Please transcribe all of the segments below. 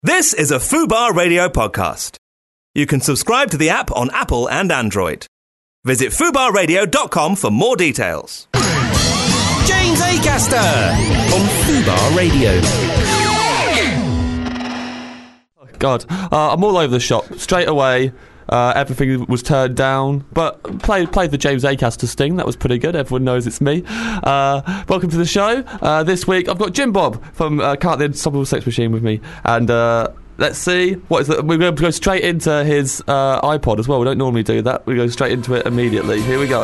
This is a Fubar Radio podcast. You can subscribe to the app on Apple and Android. Visit fubarradio.com for more details. James Acaster on Fubar Radio. God, I'm all over the shop straight away. Everything was turned down, but played the James Acaster sting. That was pretty good. Everyone knows it's me. Welcome to the show. This week I've got Jim Bob from Can't the Unstoppable Sex Machine with me, and let's see what is that. We're going to go straight into his iPod as well. We don't normally do that. We go straight into it immediately. Here we go.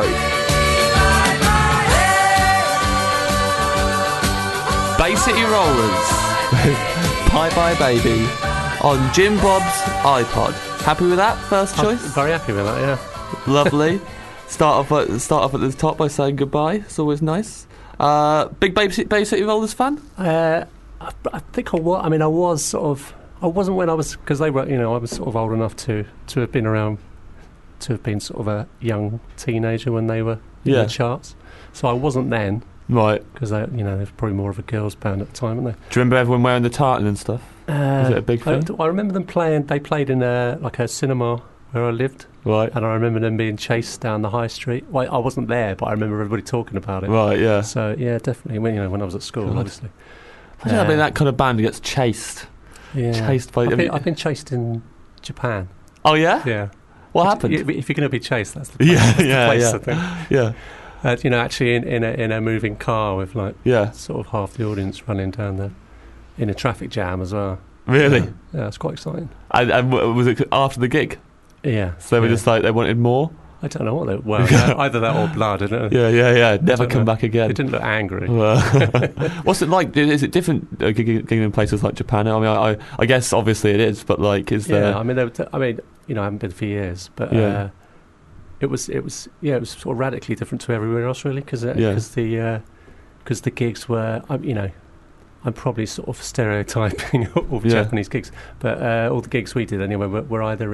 Bay City Rollers, Bye Bye Baby, on Jim Bob's iPod. Happy with that first choice? I'm very happy with that, yeah. Lovely. Start off at the top by saying goodbye. It's always nice. Big Bay City Rollers fan? I think I was. I mean, I was sort of. I wasn't when I was, because they were. You know, I was sort of old enough to have been around, to have been sort of a young teenager when they were in the charts. So I wasn't then, right? Because they were probably more of a girls' band at the time, weren't they? Do you remember everyone wearing the tartan and stuff? Was it a big thing? I remember them playing. They played in a cinema where I lived, right? And I remember them being chased down the high street. Well, I wasn't there, but I remember everybody talking about it. Right, yeah. So yeah, definitely. When I was at school, obviously. I don't know that kind of band gets chased. Yeah, chased by. I've been chased in Japan. Oh yeah. Yeah. What happened? If you're going to be chased, that's the place. I think. Yeah. Actually, in a moving car with sort of half the audience running down there. In a traffic jam as well. Really? Yeah, it's quite exciting. And was it after the gig? Yeah. So they were just like, they wanted more? I don't know what they were. Either that or blood, I don't know. Yeah. Never come back again. They didn't look angry. What's it like? Is it different gigging in places like Japan? I mean, I guess obviously it is, but like, is there... Yeah, I mean, I haven't been for years, but it was sort of radically different to everywhere else, really, because the gigs were, I'm probably sort of stereotyping all the Japanese gigs, but all the gigs we did anyway were either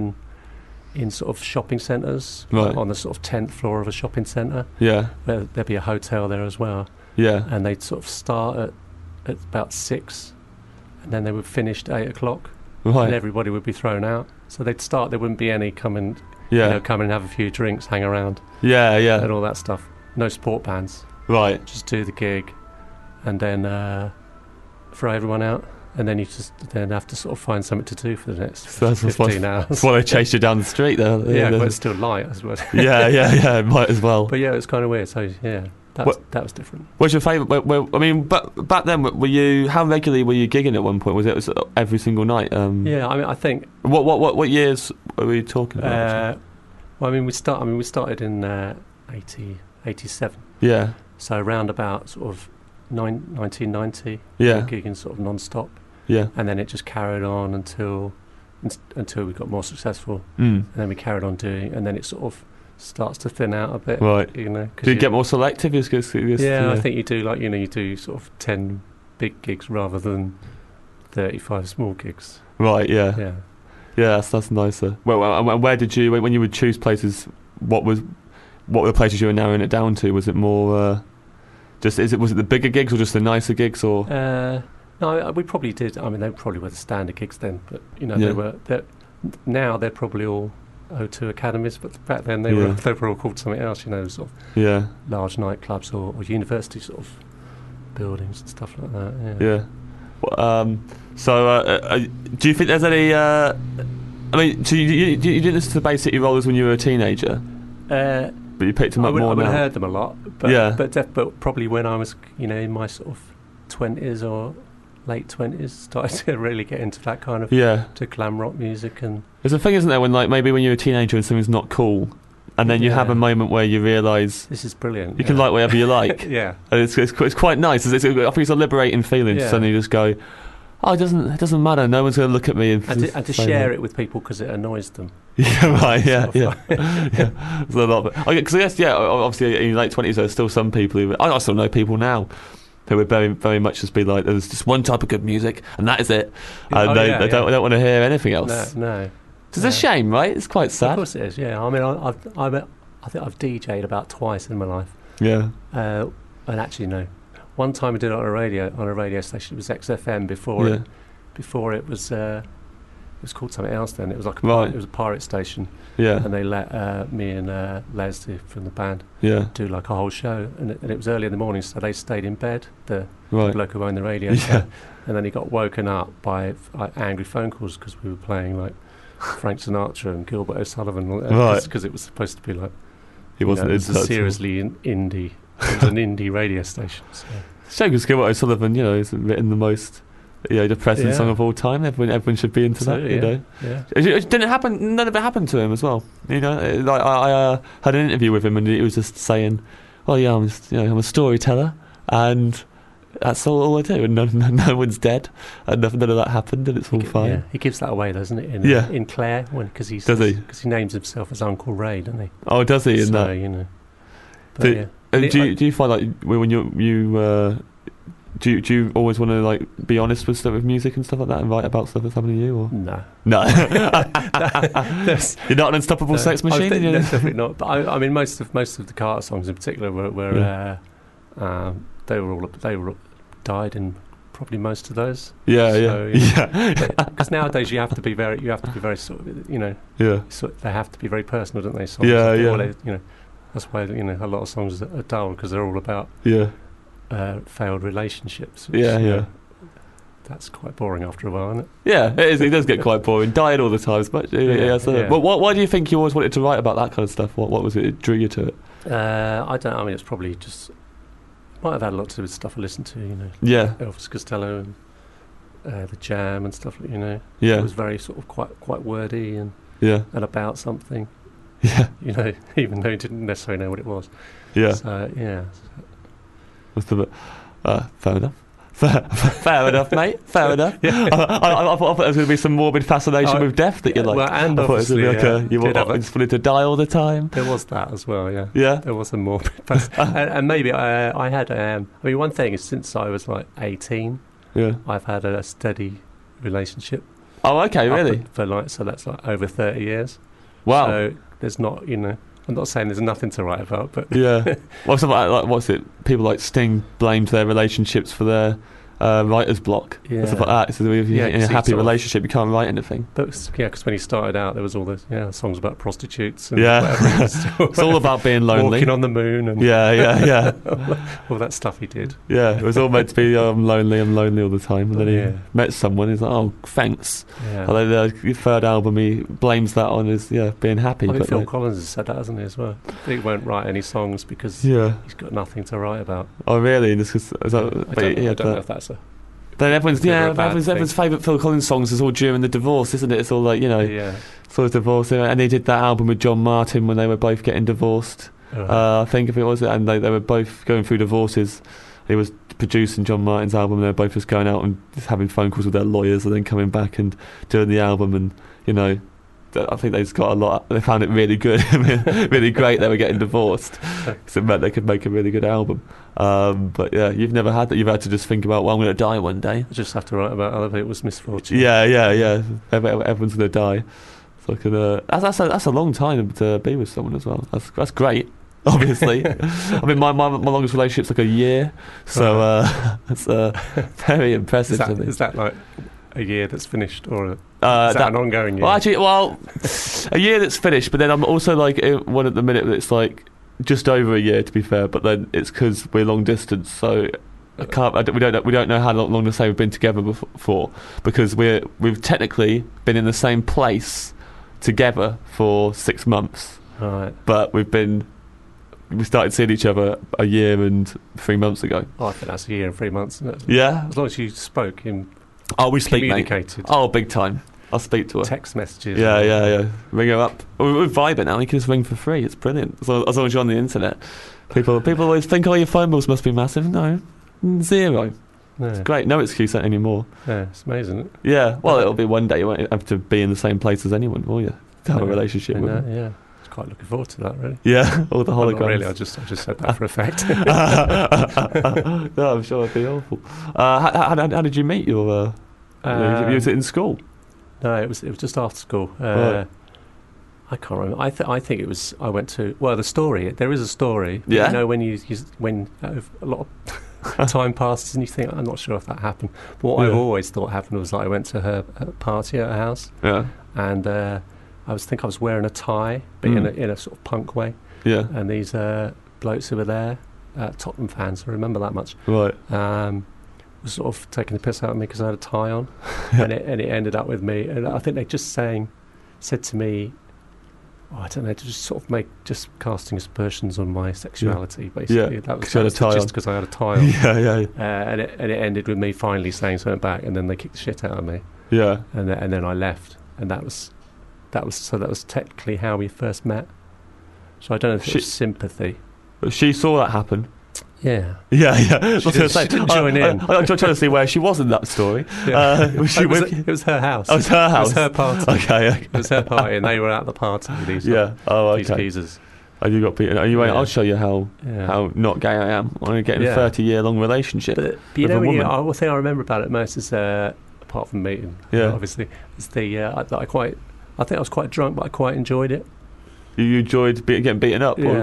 in sort of shopping centres, on the sort of 10th floor of a shopping centre. Yeah, where there'd be a hotel there as well. Yeah, and they'd sort of start at about 6, and then they would finish at 8 o'clock, and everybody would be thrown out. So they'd start. There wouldn't be any come and have a few drinks, hang around. Yeah, and all that stuff. No sport bands. Right, just do the gig. And then throw everyone out, and then you just then have to sort of find something to do for the next 15 hours. That's why they chased you down the street there. Yeah, but it's still light as well. Yeah, might as well. But yeah, it was kind of weird. So yeah, that was different. What's your favourite? I mean, but back then, how regularly were you gigging at one point? Was it every single night? Yeah, I mean, I think. What years are we talking about? Well, I mean, we started in 87. Yeah. So around about sort of 1990, gigging sort of non-stop, and then it just carried on until we got more successful, and then we carried on doing, and then it sort of starts to thin out a bit, right? Do you get more selective? I think you do. You do sort of 10 big gigs rather than 35 small gigs. Right. Yeah. That's nicer. Well, and where did you, when you would choose places? What were the places you were narrowing it down to? Was it more? Was it the bigger gigs or just the nicer gigs, or? No, we probably did. I mean, they probably were the standard gigs then, but they were. Now they're probably all O2 academies, but back then they were all called something else. Sort of large nightclubs or university sort of buildings and stuff like that. Yeah. So, do you think there's any? I mean, so you didn't listen to Bay City Rollers when you were a teenager? But you picked them up more now. I would have heard them a lot, but probably when I was, in my sort of 20s or late 20s, started to really get into that kind of to glam rock music. And there's a thing, isn't there, when maybe when you're a teenager and something's not cool, and then you have a moment where you realise this is brilliant. You can like whatever you like. And it's quite nice. I think it's a liberating feeling to suddenly just go, oh, it doesn't matter. No one's going to look at me and to share it with people because it annoys them. Yeah, right. Yeah. There's a lot. Because I guess, obviously in your late 20s, there's still some people who I still know people now who would very, very much just be like, there's just one type of good music, and that is it, and they don't want to hear anything else. No. It's a shame, right? It's quite sad. Of course it is. Yeah. I mean, I think I've DJ'd about twice in my life. Yeah. And actually, no. One time I did it on a radio station. It was XFM before before it was called something else then. It was like Right. it was a pirate station, Yeah. and they let me and Les from the band Yeah. do like a whole show, and it was early in the morning, so they stayed in bed, the Right. bloke who owned the radio Yeah. show, and then he got woken up by angry phone calls because we were playing like Frank Sinatra and Gilbert O'Sullivan, Right. because it was supposed to be like, He wasn't it was into a that. seriously indie. It was an indie radio station. So. Shame because Gilbert O'Sullivan, has written the most, depressing Yeah. song of all time. Everyone should be into that. Absolutely, yeah. It didn't happen. None of it happened to him as well. Like I had an interview with him, and he was just saying, "Well, yeah, I'm a storyteller, and that's all I do. And no one's dead, and none of that happened, and it's all fine." Yeah, he gives that away, doesn't it? In Claire, because he does he? Because he names himself as Uncle Ray, doesn't he? Oh, does he? In So, that, But, do you find like when you do you always want to like be honest with stuff with music and stuff like that and write about stuff that's happening to you? Or No. You're not an unstoppable sex machine. That's definitely not. But I mean, most of the Carter songs in particular were they were all died in probably most of those. Because nowadays you have to be very sort of they have to be very personal, don't they? Songs that's why a lot of songs are dull because they're all about failed relationships. Which, that's quite boring after a while, isn't it? Yeah, it is. It does get quite boring. Dying all the time, but But why do you think you always wanted to write about that kind of stuff? What was it that drew you to it? I don't. I mean, it's probably just might have had a lot to do with stuff I listened to. Elvis Costello and the Jam and stuff. It was very sort of quite wordy and about something. Yeah, even though he didn't necessarily know what it was. Yeah. So fair enough. Fair enough, mate. Fair enough. Yeah. I thought there was going to be some morbid fascination with death that you like. Well, and obviously, you just wanted to die all the time. There was that as well. Yeah. Yeah. There was a morbid, and maybe I had. I mean, one thing is since I was like 18, I've had a steady relationship. Oh, okay, really? So that's like over 30 years. Wow. So there's not, I'm not saying there's nothing to write about, but well, something like what's it? People like Sting blamed their relationships for their writer's block and stuff like that. So if you're in a happy relationship, you can't write anything. But because when he started out, there was all those songs about prostitutes and it's all about being lonely, walking on the moon, and all that stuff he did. Yeah, it was all meant to be I'm lonely all the time, and then he met someone. He's like, oh, thanks. And then the third album, he blames that on his being happy. I think Phil Collins has said that, hasn't he, as well? He won't write any songs because he's got nothing to write about. Oh, really? I don't know if that's then everyone's favourite Phil Collins songs is all during the divorce, isn't it? It's all like sort of divorce, and they did that album with John Martin when they were both getting divorced. I think if it was, and they were both going through divorces. He was producing John Martin's album, and they were both just going out and just having phone calls with their lawyers, and then coming back and doing the album, and I think they just got a lot. They found it really good, really great. They were getting divorced, so it meant they could make a really good album. But you've never had that. You've had to just think about, well, I'm going to die one day. I just have to write about other people's misfortune. Yeah. Everyone's going to die. So that's a long time to be with someone as well. That's great. Obviously, I mean, my longest relationship's like a year, so that's very impressive to me. Is that like a year that's finished, or is that an ongoing year? Well, actually, a year that's finished, but then I'm also like one at the minute that's like just over a year, to be fair. But then it's because we're long distance, so we don't know how long to say we've been together before, because we've technically been in the same place together for 6 months, right? But we started seeing each other a year and 3 months ago. Oh, I think that's a year and 3 months, isn't it? Yeah. As long as you spoke him. Oh, we speak, communicated. Mate. Oh, big time. I'll speak to her. Text messages. Yeah. Ring her up. We're vibing now. You can just ring for free. It's brilliant. As long as you're on the internet. People always think, oh, your phone bills must be massive. No. 0. Yeah. It's great. No excuse anymore. Yeah, it's amazing, isn't it? Yeah. Well, it'll be one day. You won't have to be in the same place as anyone, will you? To have a relationship with them. Yeah. Quite looking forward to that, really. Yeah, all the holograms. Not really, I just said that for a fact. No, I'm sure it'd be awful. How did you meet your? Was it in school? No, it was just after school. Right. I can't remember. I think it was. I went to. Well, the story. There is a story. Yeah. When a lot of time passes and you think, I'm not sure if that happened. But what I've always thought happened was I went to her party at her house, and I was wearing a tie, but in a sort of punk way. Yeah. And these blokes who were there, Tottenham fans, I remember that much. Right. Was sort of taking the piss out of me because I had a tie on, and it ended up with me. And I think they just said to me, I don't know, to just sort of just casting aspersions on my sexuality, basically. That was just because I had a tie on. And it ended with me finally saying something back, and then they kicked the shit out of me. Yeah. And then I left, and that was technically how we first met. So I don't know if it was sympathy. But she saw that happen. Yeah. Yeah. She didn't join in. I'm trying to see where she was in that story. Yeah. Was she it was her house. Oh, it was her house. It was her party. Okay. It was her party, and they were at the party with these these geezers. And you got beaten. Anyway, I'll show you how not gay I am. I'm getting a 30-year-long relationship. But you know, the thing I remember about it most is, apart from meeting, obviously, is I think I was quite drunk, but I quite enjoyed it. You enjoyed getting beaten up? Yeah.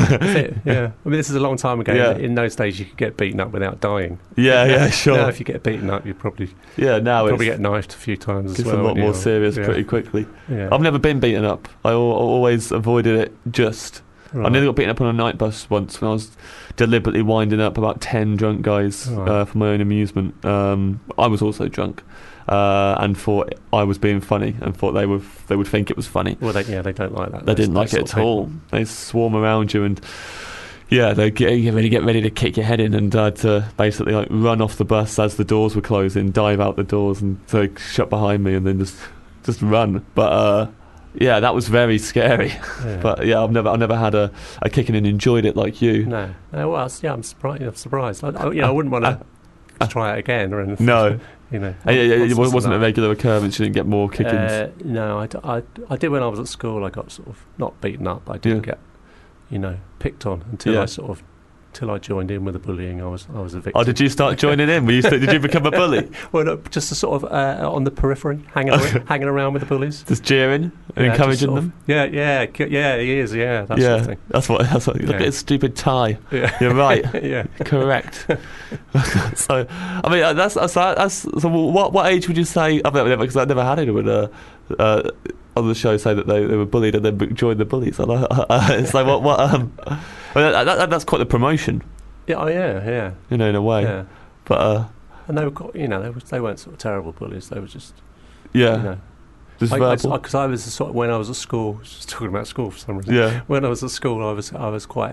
I mean, this is a long time ago. Yeah. In those days, you could get beaten up without dying. Yeah, sure. Now, if you get beaten up, you probably get knifed a few times as well. It's a lot more serious pretty quickly. Yeah. I've never been beaten up. I always avoided it just. Right. I nearly got beaten up on a night bus once when I was deliberately winding up about 10 drunk guys for my own amusement. I was also drunk. And thought I was being funny, and thought they would think it was funny. Well, they don't like that. They didn't like it at all. They swarm around you, and they get ready to kick your head in, and I had to basically run off the bus as the doors were closing, dive out the doors, and so shut behind me, and then just run. But that was very scary. Yeah. But I've never had a kicking and enjoyed it like you. No. Well, I'm surprised. I wouldn't want to try it again or anything. No. It wasn't a regular occurrence. You didn't get more kickings. No, I did when I was at school. I got sort of not beaten up, but I didn't get, picked on until till I joined in with the bullying. I was a victim. Oh, did you start joining in? Did you become a bully? Well, no, just sort of on the periphery, hanging around with the bullies, just jeering and encouraging them. He is. Yeah, that sort of thing. That's what. Look at his stupid tie. Yeah. You're right. Yeah, correct. So, I mean, that's so. What age would you say? Because I never had anyone on the show say that they were bullied and then joined the bullies. It's like what. That's quite the promotion. Yeah. In a way. Yeah. But and they were, they weren't sort of terrible bullies. They were just. Yeah. Just verbal. Because I was sort of, when I was at school, just talking about school for some reason. Yeah. When I was at school, I was quite.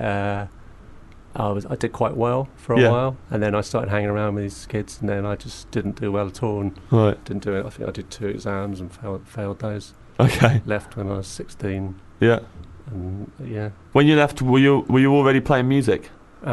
I did quite well for a while, and then I started hanging around with these kids, and then I just didn't do well at all, and didn't do it. I think I did 2 exams and failed those. Okay. Left when I was 16. Yeah. And when you left, were you already playing music?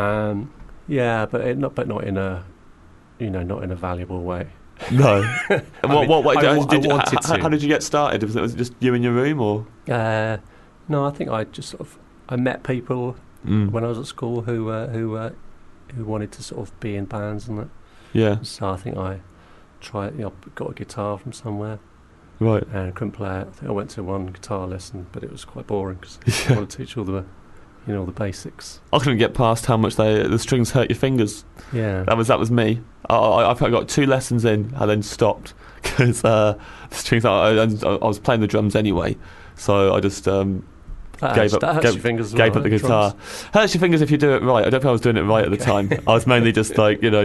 Yeah, but not in a, not in a valuable way. No. I wanted to. How did you get started? Was it just you in your room, or? No, I think I just I met people when I was at school who wanted to sort of be in bands and that. Yeah. So I think I tried. Got a guitar from somewhere. Right. And I couldn't play it. I think I went to one guitar lesson, but it was quite boring because I wanted to teach all the, all the basics. I couldn't get past how much the strings hurt your fingers. Yeah. That was me. I got 2 lessons in, and then stopped because the strings. I was playing the drums anyway, so I just gave up the guitar. Hurts your fingers if you do it right. I don't think I was doing it right at the time. I was mainly just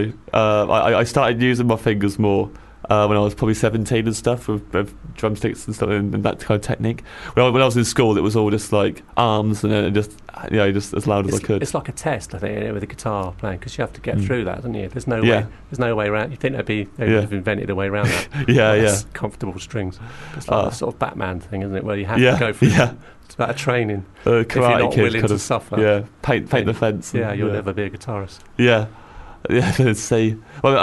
I started using my fingers more. When I was probably 17 and stuff, with drumsticks and stuff, and that kind of technique. When I was in school, it was all just like arms and just as loud as I could. It's like a test, I think, with a guitar playing, because you have to get through that, don't you? There's no way. There's no way around. You think they would have invented a way around that? Comfortable strings. It's like a sort of Batman thing, isn't it? Where you have to go through. Yeah. It's about a training. Karate if you're not kid willing to suffer. Yeah. Paint the fence. Yeah, you'll never be a guitarist. Yeah. Yeah. Let's see. Well,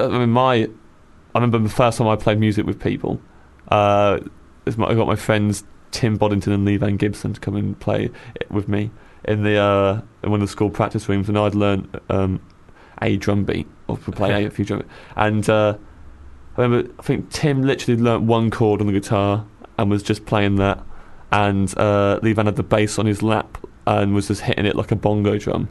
I remember the first time I played music with people. I got my friends Tim Boddington and Lee Van Gibson to come and play with me in one of the school practice rooms, and I'd learnt a drum beat, or play a few drum beats. And I think Tim literally learnt one chord on the guitar and was just playing that, and Lee Van had the bass on his lap and was just hitting it like a bongo drum.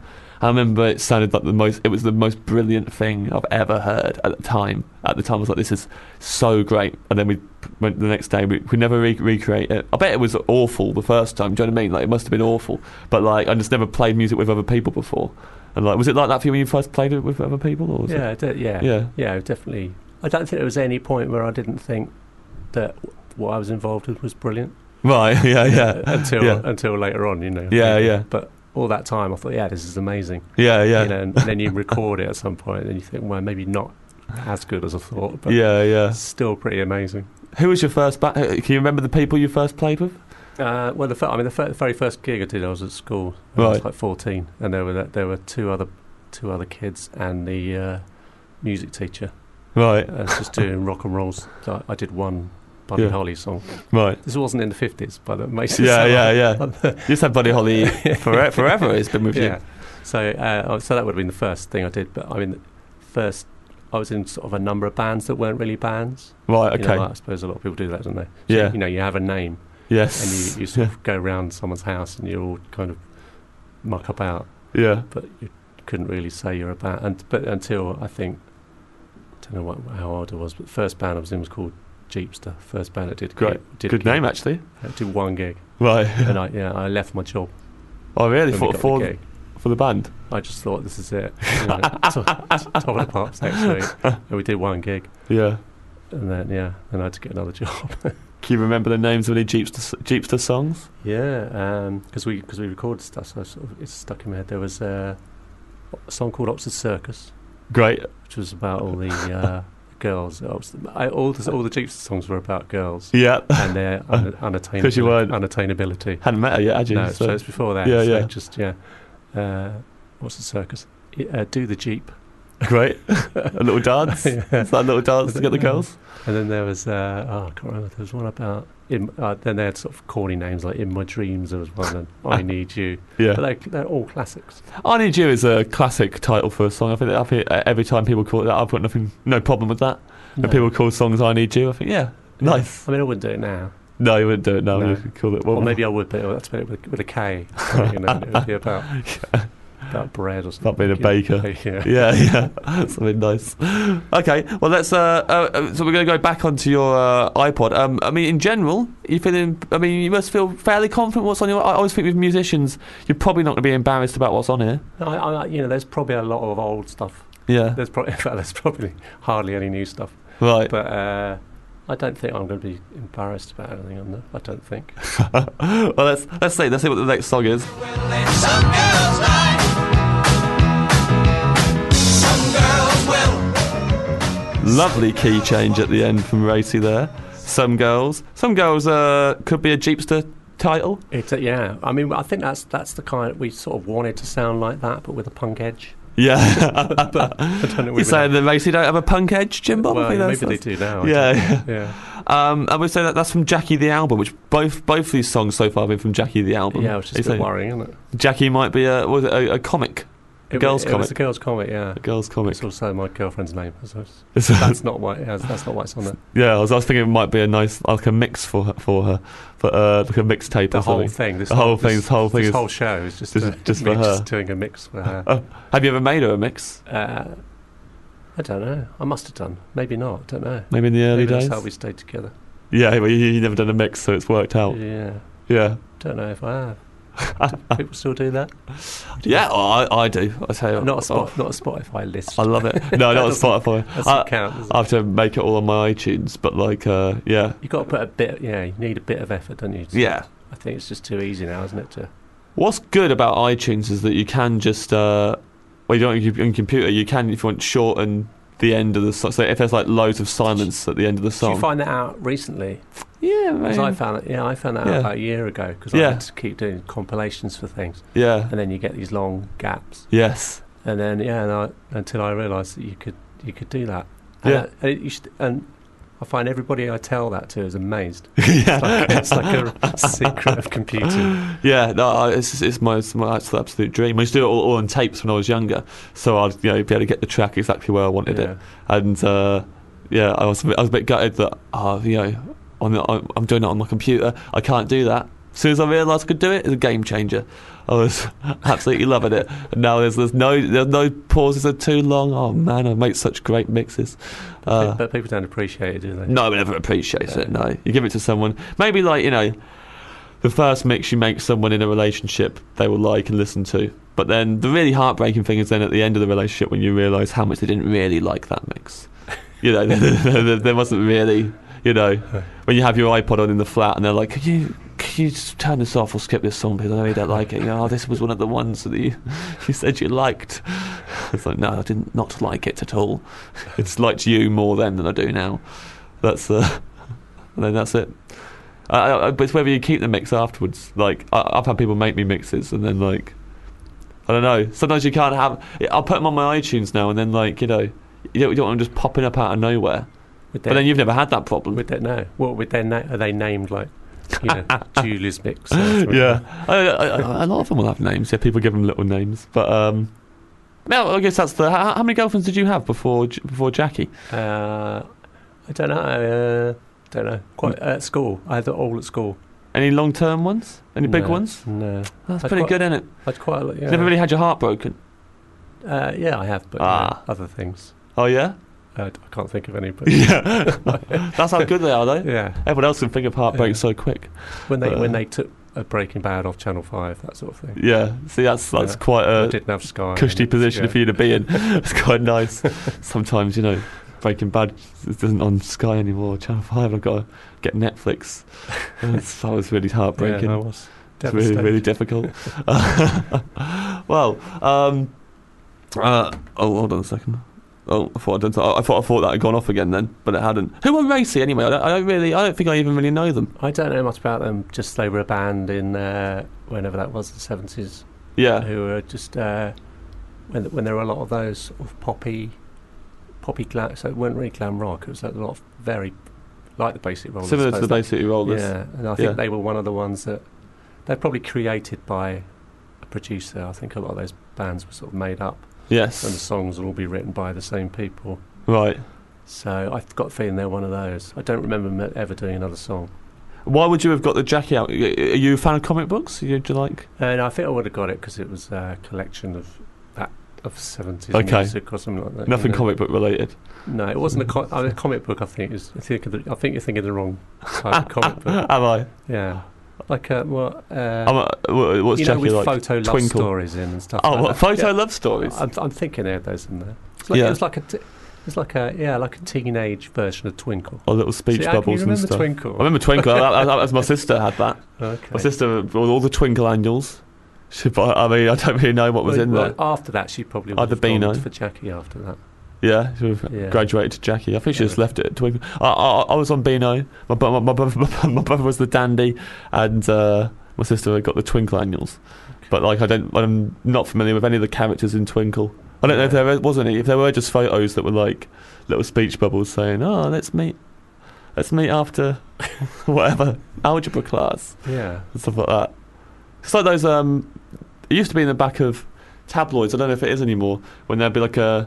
I remember it sounded like it was the most brilliant thing I've ever heard at the time. At the time I was like, this is so great. And then we went the next day, we never recreate it. I bet it was awful the first time, do you know what I mean? Like, it must have been awful. But like, I just never played music with other people before. And like, was it like that for you when you first played it with other people? Or was yeah, definitely. I don't think there was any point where I didn't think that what I was involved with was brilliant. Right, yeah. Until later on, you know. Yeah. But all that time I thought, this is amazing. Yeah. You know, and then you record it at some point and you think, well, maybe not as good as I thought, but yeah. still pretty amazing. Who was your first can you remember the people you first played with? Well, the very first gig I did, I was at school. I was like 14, and there were two other kids and the music teacher. Right. Just doing rock and rolls. So I did one Buddy Holly song. Right. This wasn't in the 50s, but it makes it sound like you just had Buddy Holly forever. It's been with you. So that would have been the first thing I did. But I mean, first I was in sort of a number of bands that weren't really bands. Right. Okay. You know, I suppose a lot of people do that, don't they? Yeah. So, you know, you have a name. Yes. And you sort of go around someone's house and you all kind of muck about. Yeah. But you couldn't really say you're a band. But until I think, I don't know how old I was, but the first band I was in was called Jeepster. First band that did great. Good name, actually. I did one gig. Right. And I left my job. Oh, really? For the band? I just thought, this is it. You know, top of the pops next week. And we did one gig. Yeah. And then I had to get another job. Can you remember the names of any Jeepster songs? Yeah, because we recorded stuff, so it's stuck in my head. There was a song called Oxford Circus. Great. Which was about all the girls. All the Jeepster songs were about girls. Yeah. And their unattainability. Hadn't met her yet, had you? No, so it's before that. What's the circus? Do the Jeep. Great. A little dance. It's like a little dance to get the girls. And then there was I can't remember. There was one about then they had sort of corny names like In My Dreams. There was one and I Need You. Yeah, but they're all classics. I Need You is a classic title for a song. I think every time people call it that, I've got no problem with that. When people call songs I Need You, I think nice. I mean, I wouldn't do it now. No, you wouldn't do it now. No. You could call it. Well, maybe I would, but I'd spell it with a K. You know, it would be about bread or something. About being a baker. Yeah. Something nice. Okay, well, let's. So we're going to go back onto your iPod. I mean, in general, you must feel fairly confident what's on your. I always think with musicians, you're probably not going to be embarrassed about what's on here. No, there's probably a lot of old stuff. Yeah. There's probably hardly any new stuff. Right. But I don't think I'm going to be embarrassed about anything on there. I don't think. Well, let's see what the next song is. Lovely key change at the end from Racy there. Some girls could be a Jeepster title. I mean, I think that's the kind we sort of wanted to sound like that, but with a punk edge. Yeah. But I don't know. You're saying that Racy don't have a punk edge, Jim Bob? Well, maybe they do now. Yeah. I would say that's from Jackie the album, which both these songs so far have been from Jackie the album. Yeah, which is a bit worrying, isn't it? Jackie might be a comic. A girl's comic. It's a girl's comic, yeah. A girl's comic. It's also my girlfriend's name. That's not why it's on there. Yeah, I was thinking it might be a nice, like a mix for her, but like a mixtape. The whole thing. This whole show is just for her. Just doing a mix for her. Have you ever made her a mix? I don't know. I must have done. Maybe not. I don't know. Maybe in the early days. That's how we stayed together. Yeah, well, you never done a mix, so it's worked out. Yeah. Don't know if I have. Do people still do that? Yeah, I do. I tell you, not a Spotify list. I love it. No, not a Spotify. That doesn't count. I have to make it all on my iTunes, but you've got to put a bit. Yeah, you need a bit of effort, don't you? Yeah. I think it's just too easy now, isn't it? What's good about iTunes is that you can just you don't on computer. You can, if you want, shorten the end of the song. So if there's like loads of silence at the end of the song. Did you find that out recently? Yeah, because I found that out about a year ago because I had to keep doing compilations for things. Yeah, and then you get these long gaps. Yes, and then until I realised that you could do that. And I find everybody I tell that to is amazed. It's like a secret of computing. Yeah, no, it's my absolute dream. I used to do it all on tapes when I was younger, so I'd be able to get the track exactly where I wanted it. And I was a bit gutted that I'm doing it on my computer. I can't do that. As soon as I realised I could do it, it was a game changer. I was absolutely loving it. And now there's no pauses are too long. Oh man, I make such great mixes. But people don't appreciate it, do they? No one ever appreciates it. No, you give it to someone. Maybe like the first mix you make someone in a relationship they will like and listen to. But then the really heartbreaking thing is then at the end of the relationship when you realise how much they didn't really like that mix. There wasn't really. When you have your iPod on in the flat and they're like, Can you just turn this off or skip this song because I know you don't like it? This was one of the ones that you said you liked. It's like, no, I did not like it at all. It's liked you more then than I do now. That's and then that's it. But it's whether you keep the mix afterwards. Like I've had people make me mixes and then like I don't know. Sometimes you can't have. I'll put them on my iTunes now and then like you don't want them just popping up out of nowhere. But then you've never had that problem. With that, no. What with their are they named like Julie's mix? Yeah, a lot of them will have names. Yeah, people give them little names. But I guess that's the. How many girlfriends did you have before Jackie? I don't know. Quite at school. I had it all at school. Any long-term ones? Any big ones? No. That's pretty good, isn't it? I'd quite. Yeah. You never really had your heart broken. Yeah, I have, but other things. Oh yeah. I can't think of any. But yeah, that's how good they are, though. Yeah, everyone else can think of heartbreak so quick. When they took a Breaking Bad off Channel 5, that sort of thing. Yeah, see, that's quite a didn't have Sky cushy position for you to be in. It's quite nice. Sometimes Breaking Bad isn't on Sky anymore. Channel 5, I've got to get Netflix. That was really heartbreaking. Yeah, that was really, really difficult. Well, hold on a second. Oh, I thought that had gone off again then, but it hadn't. Who were Racy anyway? I don't think I even really know them. I don't know much about them. Just they were a band in whenever that was, the 70s. Yeah. Who were just when there were a lot of those sort of poppy glam. So it weren't really glam rock. It was a lot of very like the Basic Rollers. Similar to the Basic Rollers. Yeah, and I think they were one of the ones that they're probably created by a producer. I think a lot of those bands were sort of made up. Yes. And the songs will all be written by the same people. Right. So I've got a feeling they're one of those. I don't remember them ever doing another song. Why would you have got the Jackie out? Are you a fan of comic books? Do you like? No, I think I would have got it because it was a collection of 70s music or something like that. Nothing comic book related. No, it wasn't a comic book. I think you're thinking of the wrong type of comic book. Am I? Yeah. Like what's Jackie with like? Photo love Twinkle stories in and stuff. Oh, like photo love stories. I'm thinking they had those in there. It's like a teenage version of Twinkle. Oh, little speech bubbles and stuff. Twinkle? I remember Twinkle. As my sister had that. Okay. My sister, all the Twinkle Angels. I don't really know what was in there. After that, she probably would have gone for Jackie after that. Yeah, she graduated to Jackie. I think she just left it at Twinkle. I was on Beano. My brother was the Dandy, and my sister got the Twinkle Angels. Okay. But I'm not familiar with any of the characters in Twinkle. I don't know if there was any. If there were just photos that were like little speech bubbles saying, "Oh, let's meet after whatever algebra class," and stuff like that. It's like those. It used to be in the back of tabloids. I don't know if it is anymore. When there'd be like an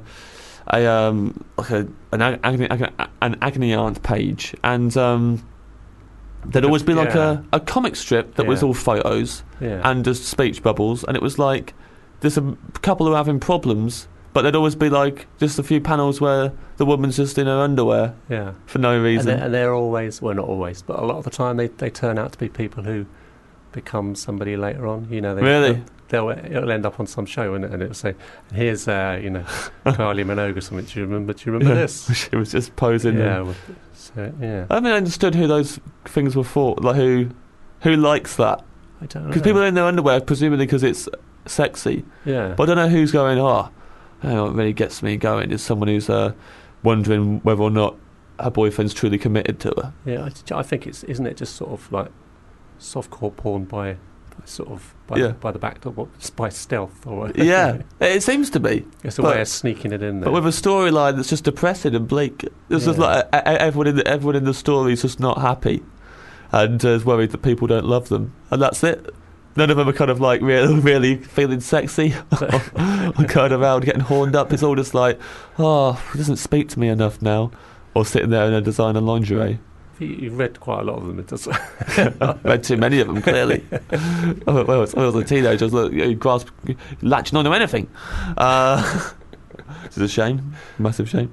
agony aunt page, and there'd always be like a comic strip that was all photos and just speech bubbles, and it was like there's a couple who are having problems, but there'd always be like just a few panels where the woman's just in her underwear for no reason. And they're always, well, not always, but a lot of the time they turn out to be people who become somebody later on. Really? It'll end up on some show, and it'll say, "Here's Kylie Minogue or something. Do you remember this?" She was just posing. I haven't understood who those things were for. Like who likes that? I don't know. Because people are in their underwear, presumably because it's sexy. Yeah. But I don't know who's going. What really gets me going is someone who's wondering whether or not her boyfriend's truly committed to her. Yeah, I think isn't it just sort of like softcore porn by the back door, by stealth or whatever. Yeah, it seems to be. It's a way of sneaking it in there. But with a storyline that's just depressing and bleak, it's just like everyone in the story is just not happy and is worried that people don't love them, and that's it. None of them are kind of like really feeling sexy or going around getting horned up. It's all just like, he doesn't speak to me enough now, or sitting there in a designer lingerie. You've read quite a lot of them. It does. Read too many of them, clearly. When I was a teenager, I was latching onto anything. It's a shame, massive shame.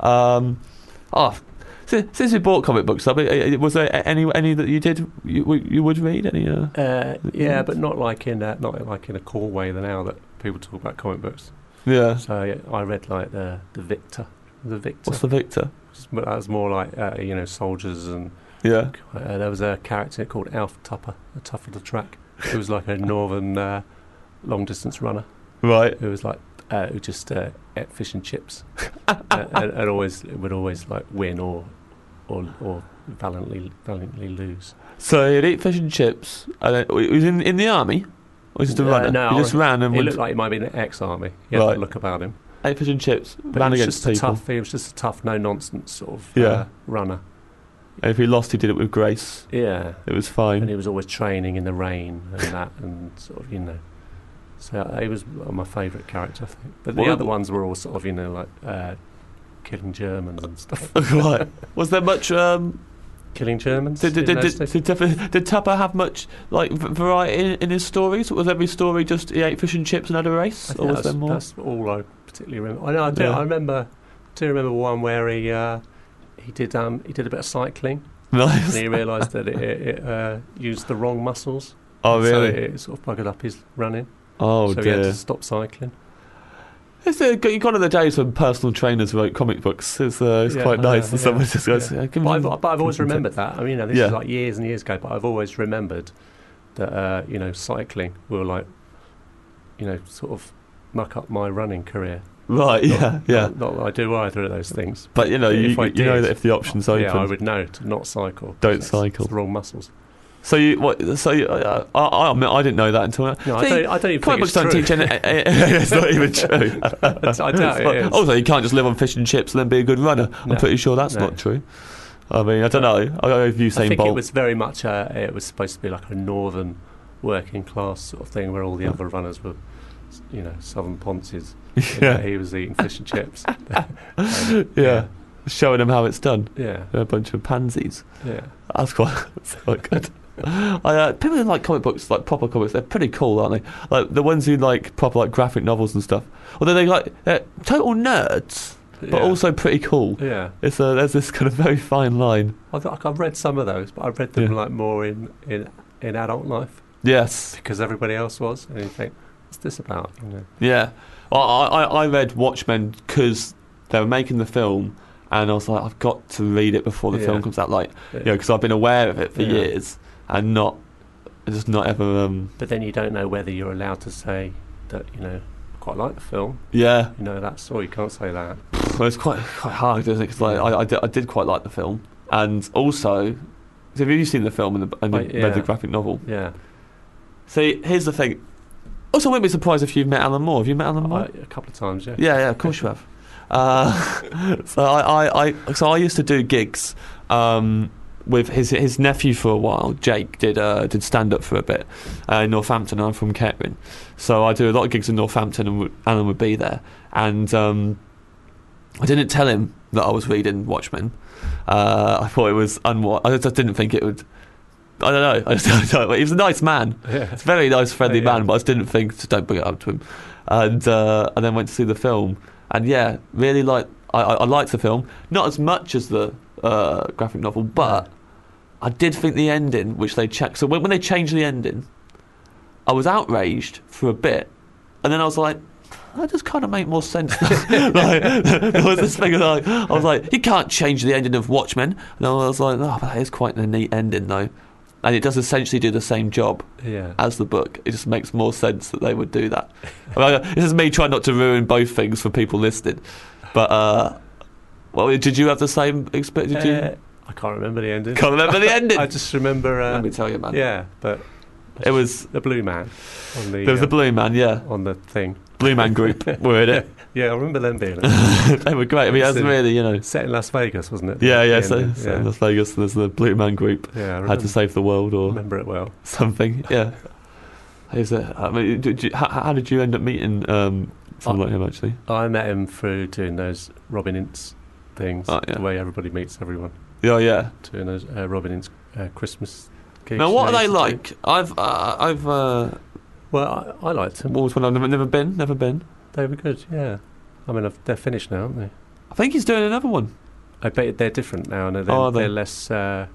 Since we bought comic books, was there any that you would read? Any? Yeah, but not like in a cool way now that people talk about comic books. Yeah. So yeah, I read like the Victor. The Victor. What's the Victor? That was more like soldiers and. Yeah. There was a character called Alf Tupper, the Tough of the Track. It was like a northern long distance runner. Right. Who was like who just ate fish and chips, and would always like win or valiantly lose. So he'd eat fish and chips. And he was in the army, or was he just a runner? No, he just ran and he looked like he might be in the ex-army. He had that look about him. Ate fish and chips, but ran against people. He was just a tough, no nonsense sort of runner. And if he lost, he did it with grace. Yeah, it was fine. And he was always training in the rain and that, and sort of So he was my favourite character, I think. But the other ones were all sort of like killing Germans and stuff. Right. Was there much killing Germans? Did Tupper have much like variety in his stories? Was every story just he ate fish and chips and had a race, or was there more? That's all I particularly remember. I do remember one where he did a bit of cycling. Nice. And he realised that it used the wrong muscles. Oh, really? So it sort of buggered up his running. Oh, so dear. He had to stop cycling. It's gone of the days when personal trainers wrote comic books. It's quite nice. And someone just goes, but I've always remembered that. I mean, this is like years and years ago, but I've always remembered that cycling will sort of muck up my running career. Right, Not that I do either of those things. But you know that if the option's open, I would know to not cycle. Don't cycle. It's the wrong muscles. So I didn't know that until now. No, I don't even comic books don't teach any. It's not even true. I doubt it is. Also, you can't just live on fish and chips and then be a good runner. I'm pretty sure that's not true. I mean, I don't know. I think it was very much. It was supposed to be like a northern working class sort of thing, where all the other runners were, southern ponces. Yeah. He was eating fish and chips. Yeah. Showing them how it's done. Yeah. They're a bunch of pansies. Yeah. That's quite good. People who like comic books, like proper comics, they're pretty cool, aren't they? Like the ones who like proper like graphic novels and stuff. Although they're total nerds, but also pretty cool. Yeah. There's this kind of very fine line. I've read some of those, but I've read them like more in adult life. Yes. Because everybody else was, and you think, what's this about? Yeah. Well, I read Watchmen because they were making the film, and I was like, I've got to read it before the film comes out. Because I've been aware of it for years. And just not ever. But then you don't know whether you're allowed to say that I quite like the film. Yeah. That's all. You can't say that. Well, it's quite hard, isn't it? Because I did quite like the film, and also, have you seen the film and read the graphic novel? Yeah. See, here's the thing. Also, I wouldn't be surprised if you've met Alan Moore. Have you met Alan Moore? A couple of times, yeah. Yeah, of course you have. So I used to do gigs. With his nephew for a while. Jake did stand up for a bit in Northampton. I'm from Kettering, so I do a lot of gigs in Northampton, and Alan would be there. And I didn't tell him that I was reading Watchmen. I thought it was I just didn't think it would. I don't know. He was a nice man. Yeah. It's a very nice, friendly man, but I just didn't think to don't bring it up to him. And then went to see the film, and really I liked the film, not as much as the graphic novel, but I did think the ending, which they checked. So when they changed the ending, I was outraged for a bit, and then I was like, that just kind of make more sense. There was this thing I was like, you can't change the ending of Watchmen, and I was like, oh, that is quite a neat ending though, and it does essentially do the same job as the book. It just makes more sense that they would do that. This is me trying not to ruin both things for people listening, but. Well, did you have the same experience? Did you? I can't remember the ending. Can't remember the ending. I just remember. Let me tell you, man. Yeah, but it was the Blue Man. There was the Blue Man, on the thing. Blue Man Group were in it. Yeah, I remember them being it. They were great. I mean, that's really, set in Las Vegas, wasn't it? Yeah. So in Las Vegas, there's the Blue Man Group. Yeah, had to save the world, or remember it well. Something. Yeah. I mean, how did you end up meeting someone like him? Actually, I met him through doing those Robin Ince things, the way everybody meets everyone. Oh yeah. Doing those Robin Ince Christmas gigs. Now, what are they like? I've well, I liked them. Always when I've never been. They were good. Yeah. I mean, they're finished now, aren't they? I think he's doing another one. I bet they're different now. And they're less. They're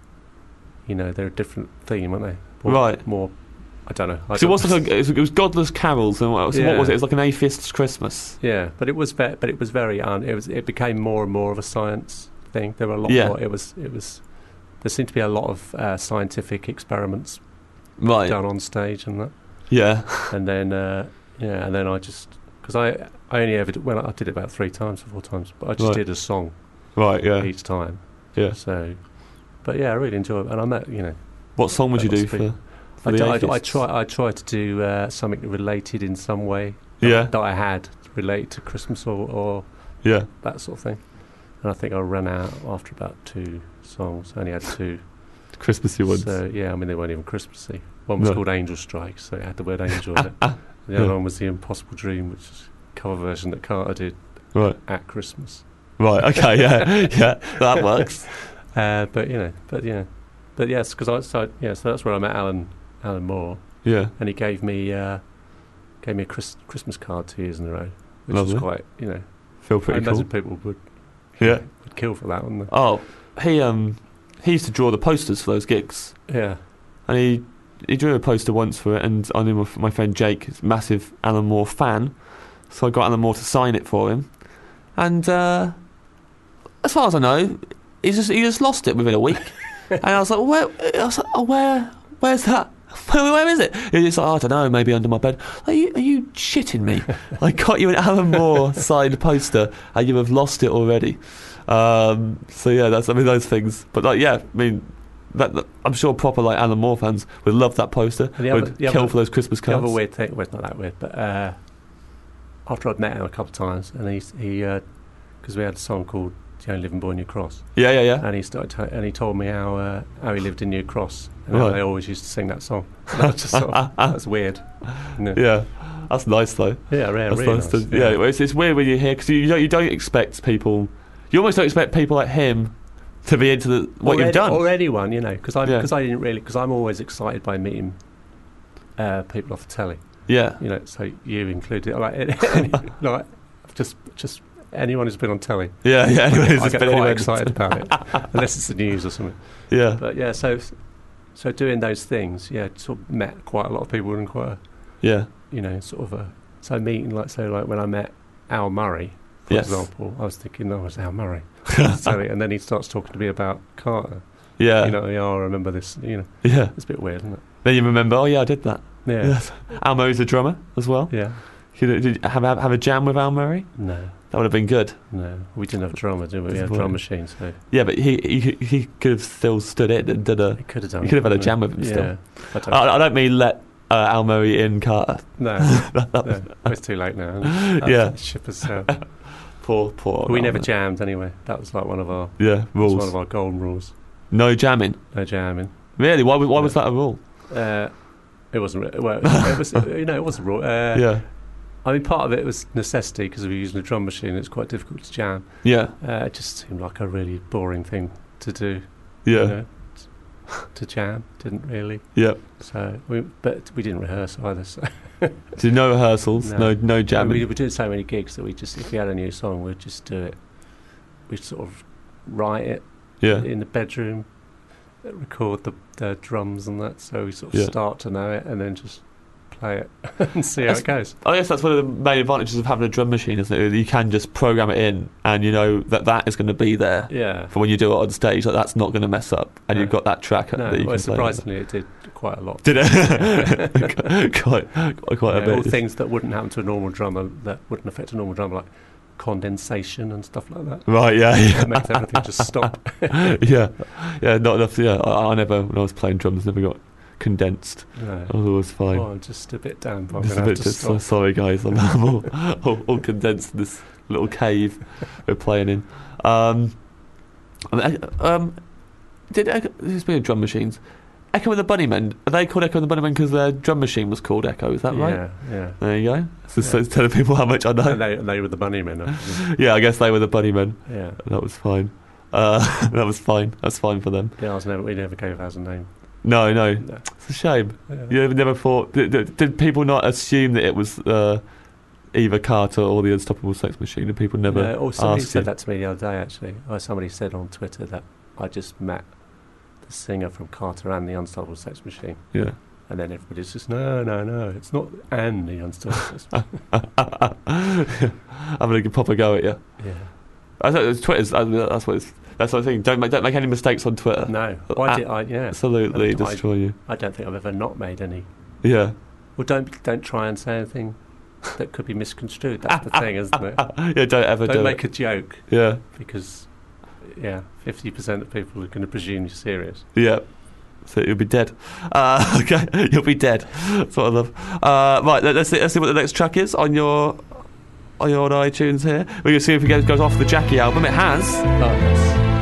a different theme, aren't they? More. I don't know. So it was Godless Carols, and what was it? It was like an atheist's Christmas. Yeah, but it was very. It became more and more of a science thing. There were a lot more. It was. There seemed to be a lot of scientific experiments done on stage and that. Yeah. And then I just because I only ever I did it about 3 times or 4 times, but I just did a song. Right. Yeah. Each time. Yeah. So, but yeah, I really enjoyed it, and I met What song would you do for? I try to do something related in some way. That I had related to Christmas or that sort of thing. And I think I ran out after about 2 songs. I only had 2 Christmassy ones. So yeah, I mean they weren't even Christmassy. One was called Angel Strike, so it had the word angel in it. The other one was The Impossible Dream, which is a cover version that Carter did at Christmas. Right. Okay. Yeah. That works. But yes, because so that's where I met Alan Moore. Yeah. And he gave me a Christmas card 2 years in a row, which Lovely. was quite Feel pretty cool. I imagine people would kill for that, wouldn't they? Oh, he used to draw the posters for those gigs. Yeah. And he drew a poster once for it, and I knew my friend Jake is a massive Alan Moore fan, so I got Alan Moore to sign it for him. And as far as I know, he just lost it within a week. And I was like, where's that? Where is it? He's like, I don't know, maybe under my bed. Are you shitting me? I got you an Alan Moore signed poster, and you have lost it already. So yeah, those things. But that I'm sure proper Alan Moore fans would love that poster. Would kill for those Christmas cards. The other weird thing, well, it's not that weird, but after I'd met him a couple of times, and he because we had a song called "The Only Living Boy in New Cross." Yeah. And he told me how he lived in New Cross, and how they always used to sing that song. So that was just that's weird. Yeah, that's nice though. Yeah, that's really nice. Nice. It's weird when you hear, because you don't expect people. You almost don't expect people like him to be into what you've done, or anyone, because I didn't really, because I'm always excited by meeting people off the telly. Yeah, so you included, just anyone who's been on telly. Yeah. I get quite excited about it, unless it's the news or something. Yeah, but yeah, so doing those things, sort of met quite a lot of people in quite so meeting when I met Al Murray. For example, I was thinking, it's Al Murray. And then he starts talking to me about Carter. Yeah. I remember this, Yeah. It's a bit weird, isn't it? Then you remember, I did that. Yeah. Yes. Al Murray's a drummer as well. Yeah. Did you have a jam with Al Murray? No. That would have been good. No. We didn't have a drummer, did we? We had a drum machine, so... Yeah, but he could have still stood it and did a... He could have done it. He could have had a jam with him still. I don't mean let Al Murray in Carter. No. It's too late now. Ship has sailed. Poor. We never jammed anyway. That was one of our rules. One of our golden rules. No jamming. No jamming. Really? Why was that a rule? It wasn't. Well, it was. It was a rule. I mean, part of it was necessity because we were using a drum machine. It's quite difficult to jam. Yeah. It just seemed like a really boring thing to do. Yeah. To jam, didn't really. Yeah. So, but we didn't rehearse either. So no rehearsals, no jamming. We were doing so many gigs that if we had a new song, we'd just do it. We'd sort of write it in the bedroom, record the drums and that. So we sort of start to know it and then just play it and see how it goes. I guess that's one of the main advantages of having a drum machine, isn't it? You can just program it in, and you know that is going to be there. Yeah. For when you do it on stage, that's not going to mess up, and you've got that track that you can play. Surprisingly, it did quite a lot. Did it? quite a bit. All things that wouldn't happen to a normal drummer, that wouldn't affect a normal drummer, like condensation and stuff like that. Right. Yeah. It makes everything just stop. Yeah. Not enough. Yeah. I never, when I was playing drums, never got condensed. No. I was always fine. I'm just a bit damp. So sorry, guys. I'm all condensed in this little cave we're playing in. Speaking of drum machines, Echo and the Bunnymen, are they called Echo and the Bunnymen because their drum machine was called Echo? Is that right? Yeah. There you go. So it's telling people how much I know. And they were the Bunnymen. Yeah, I guess they were the Bunnymen. Yeah. That was fine. That was fine. That's fine for them. Yeah, we never gave ours a name. No. It's a shame. Yeah. You never thought... Did people not assume that it was either Carter or the Unstoppable Sex Machine? Did people never somebody ask said you? that to me the other day, actually. Somebody said on Twitter that I just met the singer from Carter and the Unstoppable Sex Machine. Yeah. And then everybody's just, no, it's not and the Unstoppable Sex Machine. Having a proper go at you. Yeah. I thought Twitter's... That's what I'm thinking. Don't make any mistakes on Twitter. No. Why did I? Yeah. Absolutely destroy you. I don't think I've ever not made any. Yeah. Well, don't try and say anything that could be misconstrued. That's the thing, isn't it? Yeah, don't ever do it. Don't make a joke. Yeah. Because, 50% of people are going to presume you're serious. Yeah. So you'll be dead. Okay, you'll be dead. That's what I love. Right, let's see what the next track is on your old iTunes here. We're going to see if it goes off the Jackie album. It has. Oh, yes.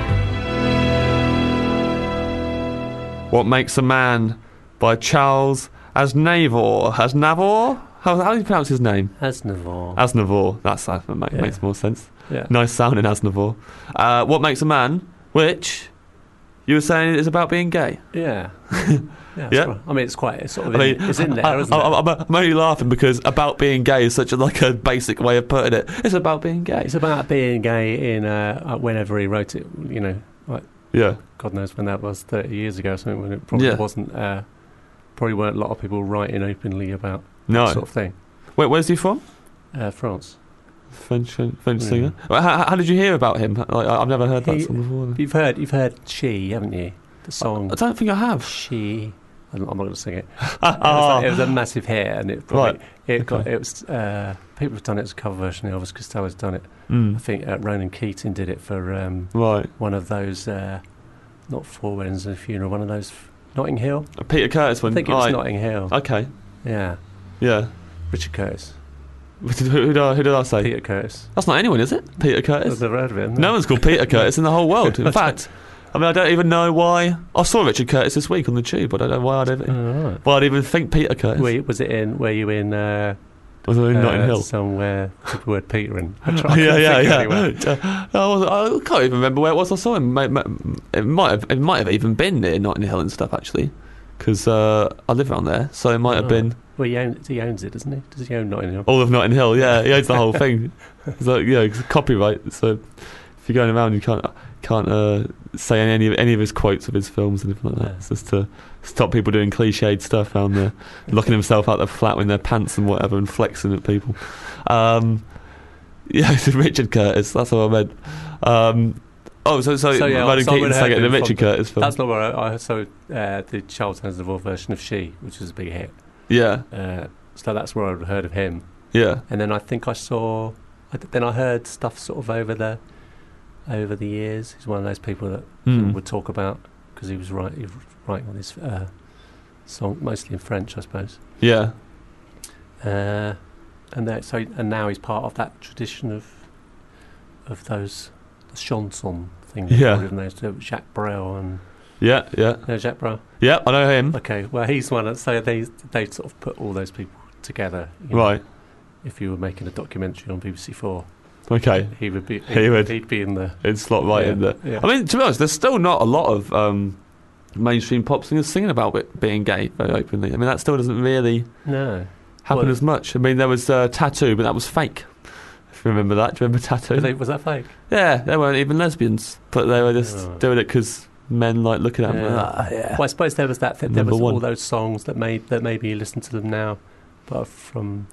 What Makes a Man by Charles Aznavour. Aznavour? How do you pronounce his name? Aznavour. That makes more sense. Yeah. Nice sounding Aznavour. What Makes a Man, which you were saying is about being gay. Yeah. Yeah. Right. I mean, it's in there, isn't it? I'm only laughing because about being gay is such a basic way of putting it. It's about being gay. It's about being gay in whenever he wrote it, Yeah. God knows when that was, 30 years ago or something, when it probably wasn't, probably weren't a lot of people writing openly about that sort of thing. Where's he from? France. French singer. How did you hear about him? I've never heard that song before. You've heard She, haven't you? The song. I don't think I have. She. I'm not going to sing it. It was a massive hit, and it probably people have done it as a cover version. Elvis Costello's done it. I think Ronan Keating did it for one of those, not Four Weddings and a Funeral, one of those Notting Hill. Peter Curtis one. I think it was Notting Hill. Okay. Yeah. Richard Curtis. Who did I say? Peter Curtis. That's not anyone, is it? Peter Curtis. I've never heard of him. No one's called Peter Curtis in the whole world. In fact, I don't even know why. I saw Richard Curtis this week on the tube. I don't know why I'd even think Peter Curtis. Were you in Was it in Notting Hill? Somewhere with the word Peter in. Yeah. I can't even remember where it was I saw him. It might have even been near Notting Hill and stuff, actually, because I live around there, so it might have been. Well, he owns it, doesn't he? Does he own Notting Hill? All of Notting Hill, yeah. He owns the whole thing. It's copyright, so if you're going around, you can't say any of his quotes of his films and anything like that. It's just to stop people doing cliched stuff around there, locking himself out the flat in their pants and whatever, and flexing at people. It's Richard Curtis. That's what I meant. Ronan Keating sang it in the Richard Curtis film. That's not where I saw the Charles Aznavour version of She, which was a big hit. Yeah. So that's where I'd heard of him. Yeah. And then I think I heard stuff sort of over the years. He's one of those people that would talk about, because he was writing all this song mostly in French, I suppose. Yeah. And now he's part of that tradition of those chanson things. Yeah. Jacques Brel and. Yeah. No, Jacques Brel. Yeah, I know him. Okay, well, he's one. So they sort of put all those people together. Right. If you were making a documentary on BBC4. Okay. He'd be in the... It'd slot right in there. Yeah. I mean, to be honest, there's still not a lot of mainstream pop singers singing about it being gay very openly. I mean, that still doesn't really happen as much. I mean, there was Tattoo, but that was fake. If you remember that. Do you remember Tattoo? Was that fake? Yeah, they weren't even lesbians, but they were just doing it because men like looking at them. Well, I suppose there was that thing. There was all those songs that maybe you listen to them now, but from...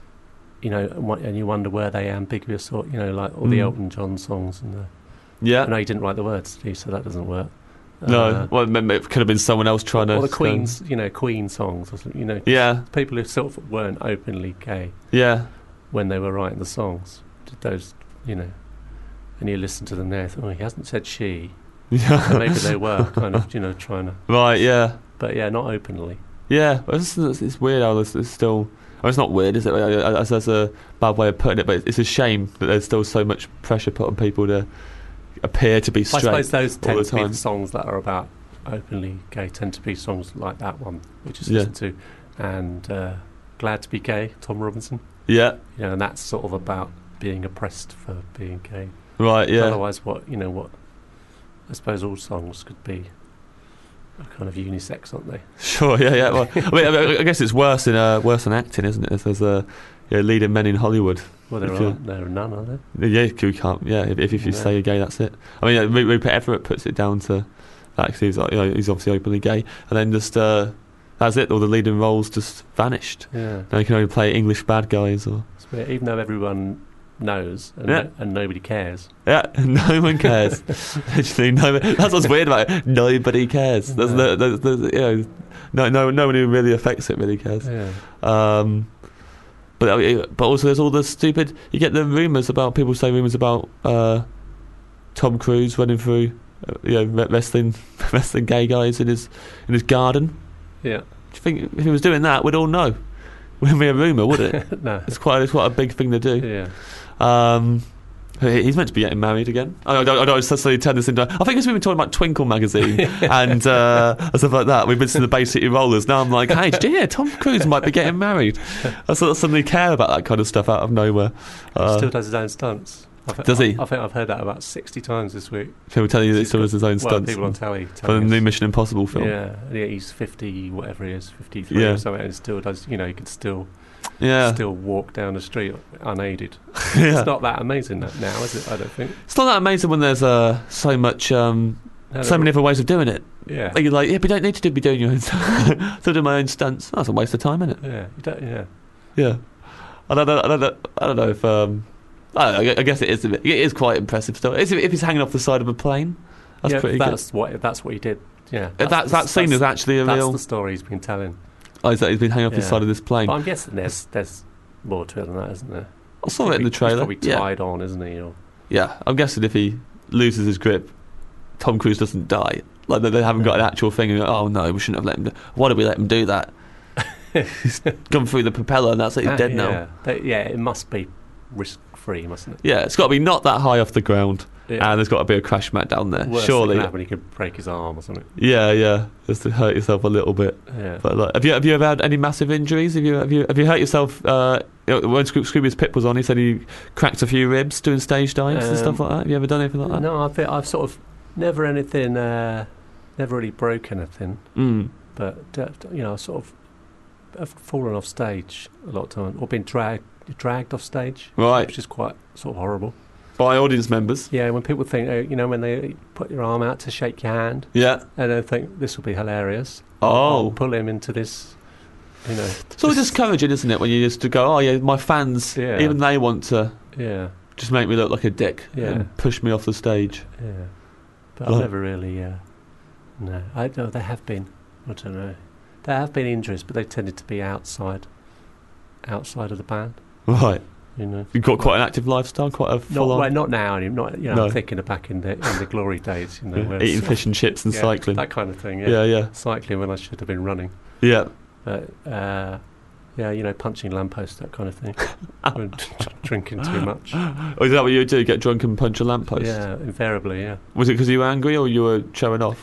and you wonder were they ambiguous, or like all the Elton John songs and I know he didn't write the words, so that doesn't work. No, it could have been someone else trying to. Or the Queen's, Queen songs, people who sort of weren't openly gay. Yeah. When they were writing the songs, did those, and you listen to them now, he hasn't said she. Yeah. So maybe they were kind of, trying to. Right. Yeah. But not openly. Yeah, it's weird how there's still. It's not weird, is it? That's a bad way of putting it, but it's a shame that there's still so much pressure put on people to appear to be straight. I suppose those tend to be the songs that are about openly gay, tend to be songs like that one, which is listened to, and Glad to Be Gay, Tom Robinson. Yeah. And that's sort of about being oppressed for being gay. Right, yeah. Otherwise, what I suppose all songs could be a kind of unisex, aren't they? Sure, yeah. Well, I guess it's worse than acting, isn't it? If there's leading men in Hollywood. Well, there are none, are there? Yeah, you can't. Yeah, if you say you're gay, that's it. I mean, Rupert Everett puts it down to that. He's obviously openly gay, and then just that's it. All the leading roles just vanished. Yeah. Now you can only play English bad guys, or even though everyone knows and nobody cares. Yeah, no one cares. Literally, that's what's weird about it. Nobody cares. There's no one who really affects it really cares. Yeah. But also there's all the stupid. You get the rumours about people say rumours about Tom Cruise running through, wrestling gay guys in his garden. Yeah. Do you think if he was doing that, we'd all know? Wouldn't be a rumour, would it? No. It's quite a big thing to do. Yeah. He's meant to be getting married again. I don't suddenly turn this into. I think it's we've been talking about Twinkle magazine and stuff like that. We've been to the Bay City Rollers. Now I'm like, hey, did you hear Tom Cruise might be getting married? I suddenly care about that kind of stuff out of nowhere. He still does his own stunts. Does he? I think I've heard that about 60 times this week. People telling you that he still does his own stunts. People on telly for the new Mission Impossible film. Yeah, he's 50, whatever he is, 53 or something, and still does. He can still walk down the street unaided. It's not that amazing now, is it? I don't think it's not that amazing when there's so much, so many other ways of doing it. Yeah, you're like, but you don't need to be doing your own. Still do my own stunts. That's a waste of time, isn't it? Yeah, you don't. Yeah, yeah. I don't know if. I guess it is. It is quite impressive still. If he's hanging off the side of a plane, that's pretty good. That's what he did. Yeah, that scene is actually a real. That's the story he's been telling. Oh, is that he's been hanging off the side of this plane? But I'm guessing there's more to it than that, isn't there? I saw it in the trailer. He's probably tied on, isn't he? Yeah, I'm guessing if he loses his grip, Tom Cruise doesn't die. Like they haven't got an actual thing. And go, oh no, we shouldn't have let him. Why did we let him do that? He's gone through the propeller, and that's it. He's dead now. It must be risk-free, mustn't it? Yeah, it's got to be not that high off the ground, and there's got to be a crash mat down there. Surely, when he could break his arm or something. Yeah, just to hurt yourself a little bit. Yeah. But have you ever had any massive injuries? Have you hurt yourself? When Scroobius Pip was on, he said he cracked a few ribs doing stage dives and stuff like that. Have you ever done anything like that? No, I've sort of never really broke anything. But I sort of have fallen off stage a lot of times, or been dragged off stage, right, which is quite sort of horrible. By audience members. Yeah, when people think, when they put your arm out to shake your hand, yeah, and they think this will be hilarious. Oh, I'll pull him into this. It's all discouraging, isn't it? When you just go, oh yeah, my fans, even they want to, just make me look like a dick and push me off the stage. Yeah, but I've never really. No, I know there have been. I don't know. There have been injuries, but they tended to be outside of the band. Right. You've got quite an active lifestyle, quite a full-on. Not now. I'm thinking of back in the glory days. Eating fish and chips and cycling, that kind of thing. Yeah. Cycling when I should have been running. Yeah. But punching lampposts, that kind of thing. Drinking too much. Oh, is that what you do? Get drunk and punch a lamppost? Yeah, invariably. Yeah. Was it because you were angry or you were showing off?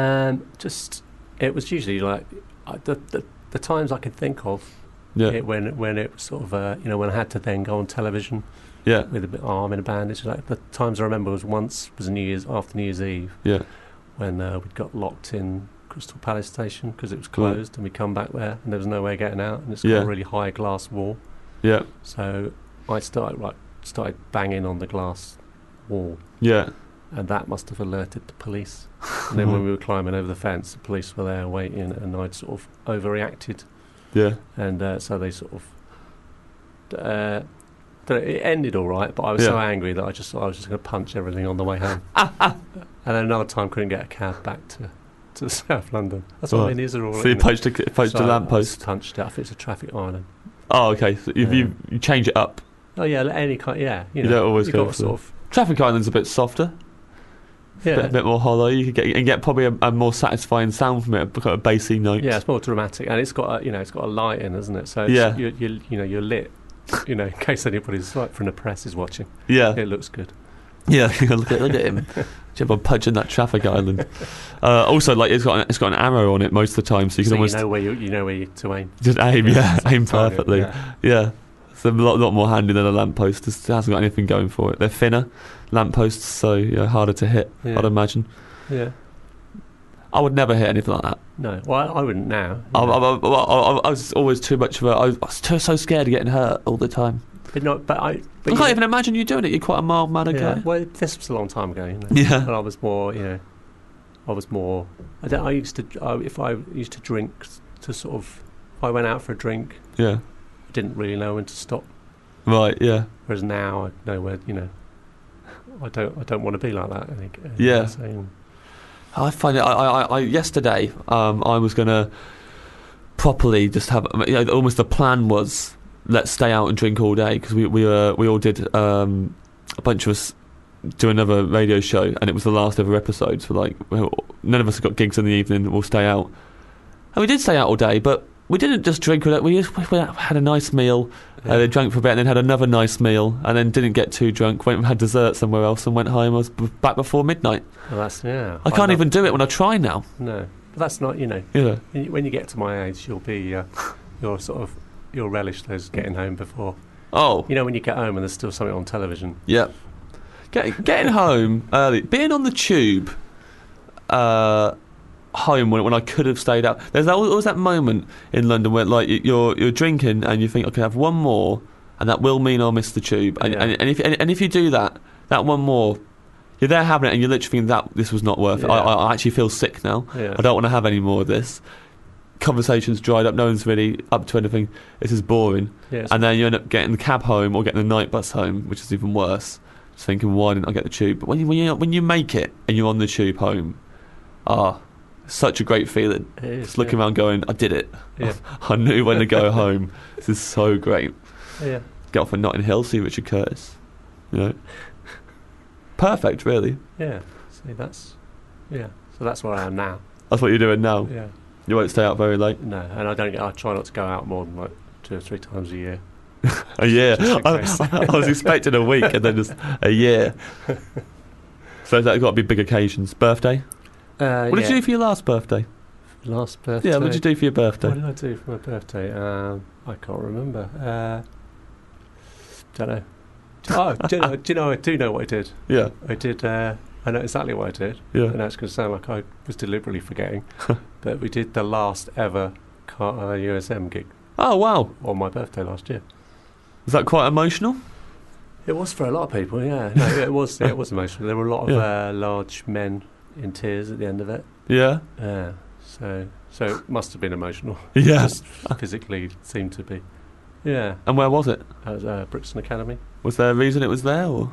It was usually like the times I could think of. Yeah. When it was sort of when I had to then go on television. Yeah. With an arm in a bandage. Like the times I remember was after New Year's Eve. Yeah. When we got locked in Crystal Palace Station because it was closed, and we come back there and there was no way of getting out, and it's got a really high glass wall. Yeah. So I started banging on the glass wall. Yeah. And that must have alerted the police. And then when we were climbing over the fence, the police were there waiting, and I'd sort of overreacted. Yeah. And so they sort of... it ended all right, but I was so angry that I just thought I was just going to punch everything on the way home. And then another time couldn't get a cab back to South London. That's what I mean, these are all... So you punched a lamppost? I punched it. I think it's a traffic island. Oh, okay. So you change it up? Oh, yeah, any kind... Yeah. You don't always go for sort of... Traffic island's a bit softer. Yeah. A bit more hollow. You could get probably a more satisfying sound from it, kind of bassy notes. Yeah, it's more dramatic, and it's got a light in, isn't it? So you're lit. In case anybody's from the press is watching. Yeah, it looks good. Yeah, look at him. Jump on punching that traffic island. Also, like it's got an arrow on it most of the time, so you can almost know where to aim. Just aim, aim perfectly. Yeah. It's a lot more handy than a lamppost. It hasn't got anything going for it. They're thinner lampposts, so harder to hit, I'd imagine. Yeah. I would never hit anything like that. No, well, I wouldn't now. I was always too much of a. I was so scared of getting hurt all the time. I can't even imagine you doing it. You're quite a mild-mannered guy. Well, this was a long time ago. Yeah. And I was more. I used to. If I used to drink, to sort of, if I went out for a drink, yeah, I didn't really know when to stop. Right. Yeah. Whereas now I know where. I don't want to be like that. I think. Yeah. So, I find it. I yesterday, I was gonna properly just have. Almost the plan was, let's stay out and drink all day, because we all did, a bunch of us do another radio show, and it was the last ever episode. So like, none of us got gigs in the evening. We'll stay out, and we did stay out all day, but we didn't just drink. We had a nice meal, then drank for a bit, and then had another nice meal, and then didn't get too drunk. Went and had dessert somewhere else, and went home. I was back before midnight. Well, I can't even do it when I try now. No, but that's not. Yeah. When you get to my age, you'll be you'll relish those getting home before. Oh. When you get home and there's still something on television. Yeah. Getting home early, being on the tube, home when I could have stayed out. There's always that moment in London where like you're drinking and you think, okay, I have one more, and that will mean I'll miss the tube. And if you do that one more, you're there having it, and you're literally thinking that this was not worth it. I actually feel sick now. Yeah. I don't want to have any more of this. Conversation's dried up. No one's really up to anything. This is boring. Yes. And then you end up getting the cab home or getting the night bus home, which is even worse. Just thinking, why didn't I get the tube? But when you make it and you're on the tube home, such a great feeling. It is, just looking around, going, I did it. Yeah. I knew when to go home. This is so great. Yeah. Get off at Notting Hill, see Richard Curtis. Perfect, really. Yeah. See, so that's where I am now. That's what you're doing now. Yeah. You won't stay out very late. No, and I try not to go out more than like 2 or 3 times a year. A year. I was expecting a week, and then just a year. So that's got to be big occasions. Birthday. What did you do for your last birthday? Last birthday. Yeah. What did you do for your birthday? What did I do for my birthday? I can't remember. Don't know. Do you know? I do know what I did. Yeah. I did. I know exactly what I did. Yeah. And that's going to sound like I was deliberately forgetting, but we did the last ever USM gig. Oh wow! On my birthday last year. Was that quite emotional? It was for a lot of people. Yeah. No, it was. It was emotional. There were a lot of large men in tears at the end of it. Yeah. Yeah. So it must have been emotional. Yeah. Just physically seemed to be. Yeah. And where was it? That was Brixton Academy. Was there a reason it was there, or?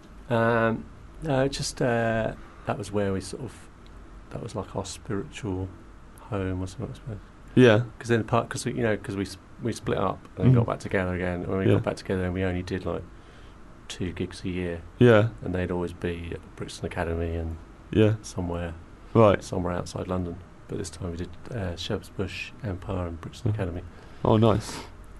No, just that was where we that was like our spiritual home or something, I suppose. Yeah. Because we split up and then got back together again. When we got back together, and we only did like 2 gigs a year. Yeah. And they'd always be at Brixton Academy and somewhere outside London. But this time we did Shepherd's Bush, Empire, and Brixton Academy. Oh, nice.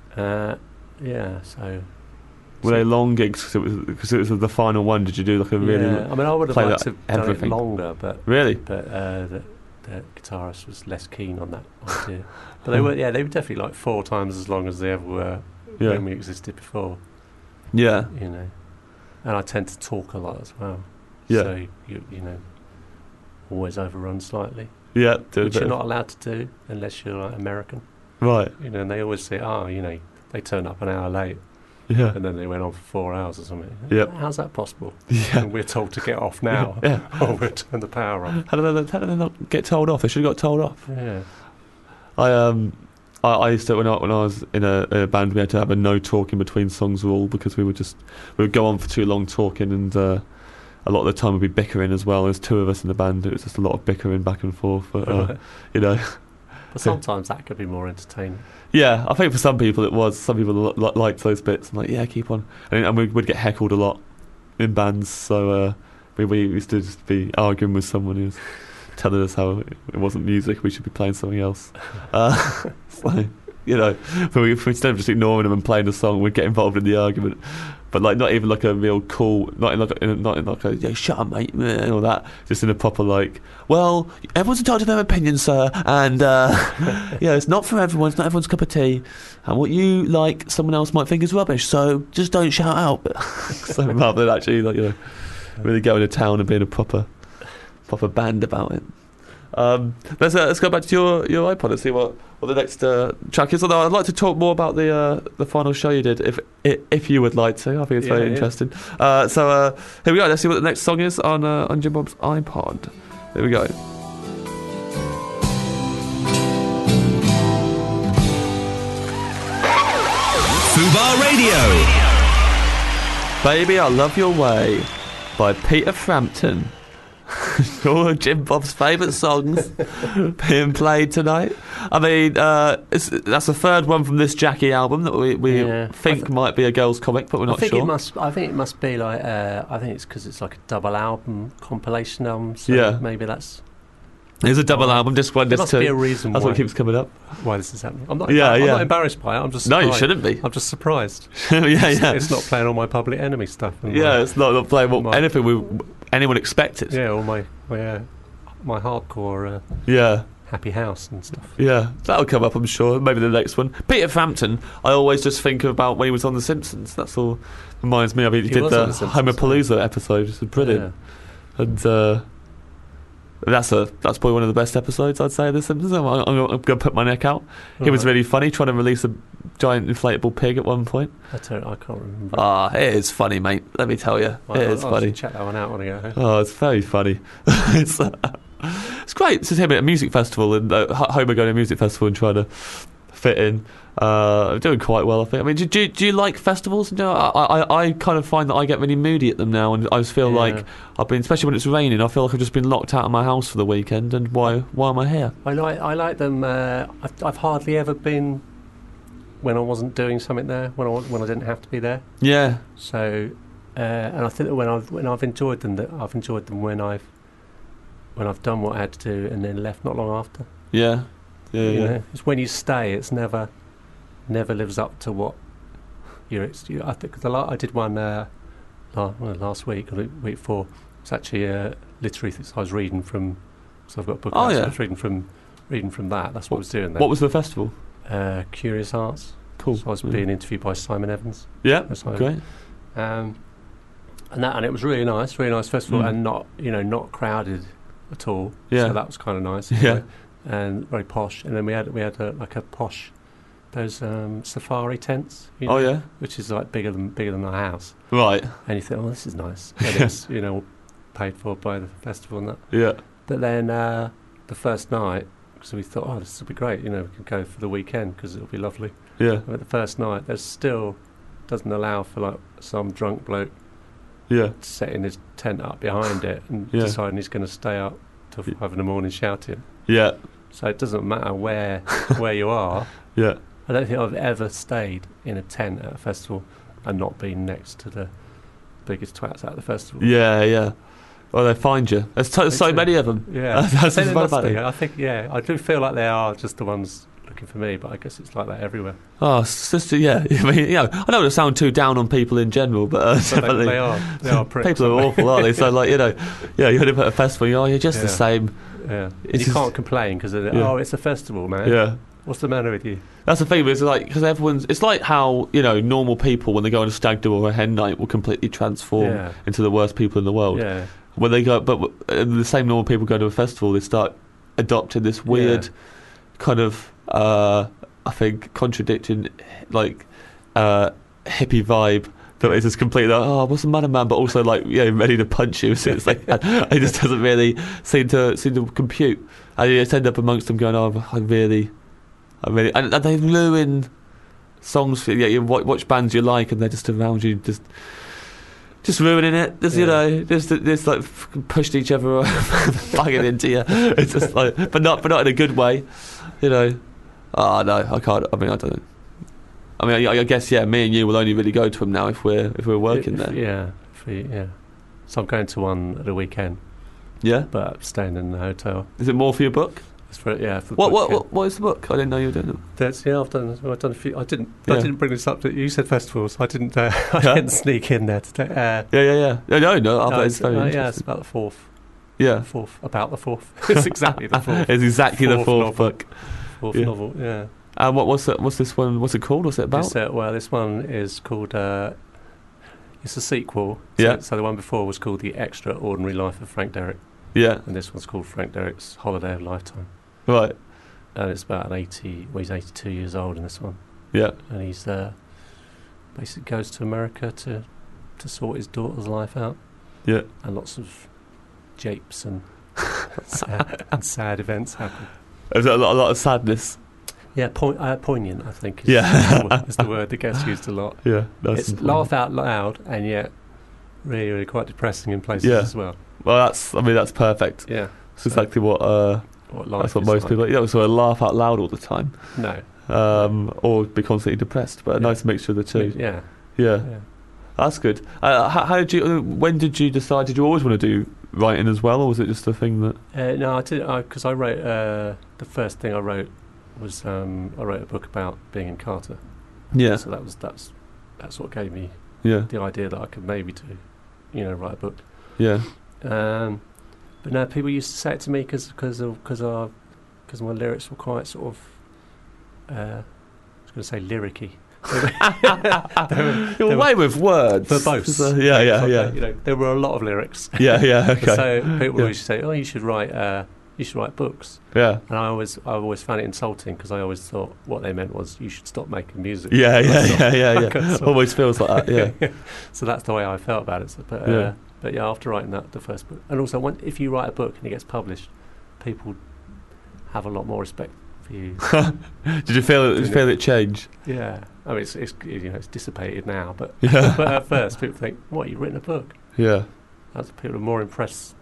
Yeah. So. Were they long gigs? Because it was the final one. Did you do like a really? Yeah. I mean, I would have liked to have done it longer, but really, the guitarist was less keen on that idea. But they were definitely like 4 times as long as they ever were when we existed before. Yeah. And I tend to talk a lot as well. Yeah. So you always overrun slightly. Yeah. Which you're not allowed to do unless you're like American. Right. And they always say, they turned up an hour late. Yeah. And then they went on for 4 hours or something. Yeah. How's that possible? Yeah. And we're told to get off now. Yeah. Or we'll turn the power off. How did they not get told off? They should have got told off. Yeah. I used to when I was in a band, we had to have a no talking between songs rule, because we would go on for too long talking, and a lot of the time we'd be bickering as well. There's 2 of us in the band. It was just a lot of bickering back and forth. But But sometimes that could be more entertaining. Yeah, I think for some people it was. Some people liked those bits. I'm like, yeah, keep on. And we would get heckled a lot in bands, so we used to just be arguing with someone who was telling us how it wasn't music, we should be playing something else. So, if instead of just ignoring them and playing the song, we'd get involved in the argument. But like, not even like a real cool, not in like a yeah, shut up, mate, and all that. Just in a proper like, well, everyone's entitled to their opinion, sir, and it's not for everyone. It's not everyone's cup of tea, and what you like, someone else might think is rubbish. So just don't shout out. So rather than actually really going to town and being a proper proper band about it. Let's go back to your iPod and see what the next track is. Although I'd like to talk more about the final show you did, if you would like to. I think it's very interesting. So here we go. Let's see what the next song is on Jim Bob's iPod. Here we go. Fubar Radio. Baby, I Love Your Way by Peter Frampton. All of Jim Bob's favourite songs being played tonight. I mean, that's the third one from this Jackie album that we think might be a girls' comic, but we're not sure. I think it must be like. I think it's because it's like a double album, compilation album. So maybe that's. It's a double album, just one, just two. There must be a reason that's what keeps coming up. Why this is happening? I'm not embarrassed by it. I'm just surprised. No, you shouldn't be. I'm just surprised. It's not playing all my Public Enemy stuff. It's not playing anything anyone expected. Yeah, all my hardcore Happy House and stuff. Yeah, that'll come up, I'm sure. Maybe the next one. Peter Frampton, I always just think about when he was on The Simpsons. That's all reminds me of. He did the Homopalooza episode, which was brilliant. Yeah. And that's probably one of the best episodes, I'd say, of The Simpsons. I'm going to put my neck out. He was really funny, trying to release a giant inflatable pig at one point. I can't remember. It is funny, mate. Let me tell you, it's funny. I'll check that one out when I go home. Oh, it's very funny. It's great to see him at a music festival and Homer going to a music festival and trying to fit in. Doing quite well, I think. I mean, do you like festivals? No, I kind of find that I get really moody at them now, and I just feel like I've been, especially when it's raining, I feel like I've just been locked out of my house for the weekend. And why am I here? I like them. I've hardly ever been when I wasn't doing something there, when I didn't have to be there. Yeah. So, and I think that when I've enjoyed them, when I've done what I had to do and then left not long after. Yeah. You know, it's when you stay, it's never lives up to what you're. I think cause I did one last week or the week before. It's actually literary things I was reading from. So I've got a book. I was reading from that. That's what I was doing there. What was the festival? Curious Arts. Cool. So I was being interviewed by Simon Evans. Yeah, great. And it was really nice festival, and not crowded at all. Yeah. So that was kind of nice. Yeah. And very posh. And then we had a posh, those safari tents. Which is like bigger than our house. Right. And you think, this is nice. And it's paid for by the festival and that. Yeah. But then the first night, so we thought, this will be great. We can go for the weekend because it'll be lovely. Yeah. But the first night, there's still doesn't allow for like some drunk bloke. Yeah. Setting his tent up behind it and deciding he's going to stay up till 5 in the morning shouting. Yeah. So it doesn't matter where you are. Yeah. I don't think I've ever stayed in a tent at a festival and not been next to the biggest twats at the festival. Yeah, yeah. Well, they find you. There's so many of them. Yeah. That's about it. I think, I do feel like they are just the ones looking for me, but I guess it's like that everywhere. Oh, sister, yeah. I mean, I don't want to sound too down on people in general, but definitely they are pricks. People are awful, aren't they? So, like, you're going to put a festival, you're just the same. Yeah. You can't complain because it's a festival, man. Yeah. What's the matter with you? That's the thing, because it's like how normal people when they go on a stag do or a hen night will completely transform into the worst people in the world. Yeah. When they go, but the same normal people go to a festival, they start adopting this weird kind of, I think, contradicting hippie vibe. That is just completely what's the matter, man? But also ready to punch you. So it's like it just doesn't really seem to compute. And you just end up amongst them going, I really, and they ruin songs for you. You watch bands you like, and they're just around you, just ruining it. Just like pushed each other, banging into you. It's just like, but not in a good way. No, I can't. I mean, I don't know. I mean, I guess me and you will only really go to them now if we're working there. Yeah. So I'm going to one at the weekend. Yeah, but I'm staying in the hotel. Is it more for your book? It's for the what is the book? I didn't know you were doing it. I've done a few. I didn't bring this up. You said festivals. I didn't. I didn't sneak in there today. Yeah. No. It's very interesting. It's about the fourth. Yeah, about the fourth. It's exactly the fourth. It's exactly the fourth book. Fourth novel. Yeah. And what's this one? What's it called? What's it about? This one is called. It's a sequel. So the one before was called The Extraordinary Life of Frank Derrick. Yeah. And this one's called Frank Derrick's Holiday of a Lifetime. Right. And it's about he's 82 years old in this one. Yeah. And he's basically goes to America to sort his daughter's life out. Yeah. And lots of japes and sad events happen. There's a lot of sadness. Yeah, poignant, I think, is the word that gets used a lot. Yeah. It's laugh out loud and yet really, really quite depressing in places as well. Well, that's perfect. Yeah. It's exactly what life that's what is most like. people... You don't sort of laugh out loud all the time. No. Or be constantly depressed, but a nice mixture of the two. Yeah. Yeah. That's good. How did you... When did you decide... Did you always want to do writing as well, or was it just a thing that... No, I did, because I wrote... the first thing I wrote was... I wrote a book about being in Carter. Yeah. So that's what gave me the idea that I could maybe write a book. Yeah. But no, people used to say it to me because my lyrics were quite sort of... I was going to say lyric-y. You're away with words. Verbose. Yeah. There were a lot of lyrics. Yeah, okay. So people always say, "Oh, you should write books." Yeah. And I always found it insulting because I always thought what they meant was you should stop making music. Yeah. Always feels like that. Yeah. So that's the way I felt about it. So, but after writing the first book, and also if you write a book and it gets published, people have a lot more respect for you. Did you feel it change? Yeah. I mean, it's dissipated now, but but at first people think, "What, you've written a book?" Yeah. People are more impressed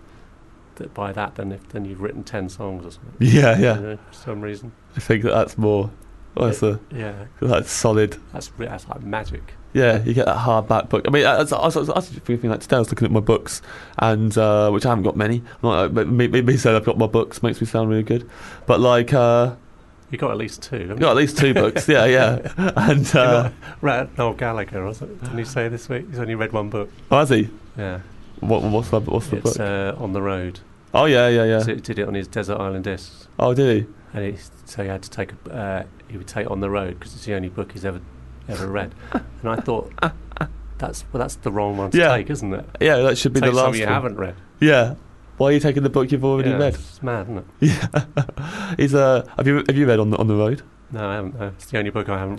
by that than you've written 10 songs or something. Yeah. For some reason, I think that's more. That's solid. That's like magic. Yeah, you get that hardback book. I mean, I was thinking like today. I was looking at my books, and which I haven't got many. Me saying I've got my books makes me sound really good, but like. You got at least 2. You got at least 2 books, yeah. And read Noel Gallagher, wasn't it? Didn't he say this week he's only read 1 book? Oh, has he? Yeah. What's the book? It's On the Road. Oh yeah. So he did it on his Desert Island Discs. Oh, did he? And so he had to take he would take On the Road because it's the only book he's ever read. And I thought that's the wrong one to take, isn't it? Yeah, that should be the last one. You haven't read. Yeah. Why are you taking the book you've already read? It's mad, isn't it? Yeah. He's have you read On the Road? No, I haven't. No. It's the only book I haven't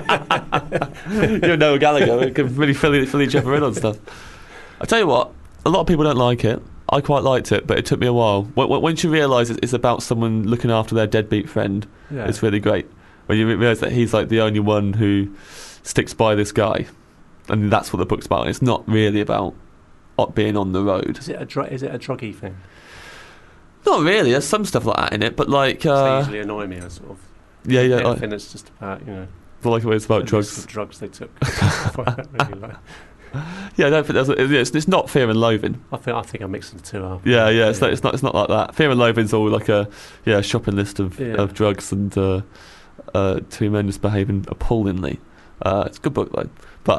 read. You know Gallagher. We can really fill each other in on stuff. I tell you what, a lot of people don't like it. I quite liked it, but it took me a while. Once you realise it's about someone looking after their deadbeat friend, it's really great. When you realise that he's like the only one who sticks by this guy, and that's what the book's about. It's not really about being on the road. Is it a druggy thing? Not really. There's some stuff like that in it, but like they usually annoy me as sort of anything that's just about like it's about drugs. The drugs they took. Yeah, I don't think it's not Fear and Loathing. I think I'm mixing the two up. Yeah. It's not like that. Fear and Loathing's all like a shopping list of drugs and 2 men just behaving appallingly. It's a good book though, but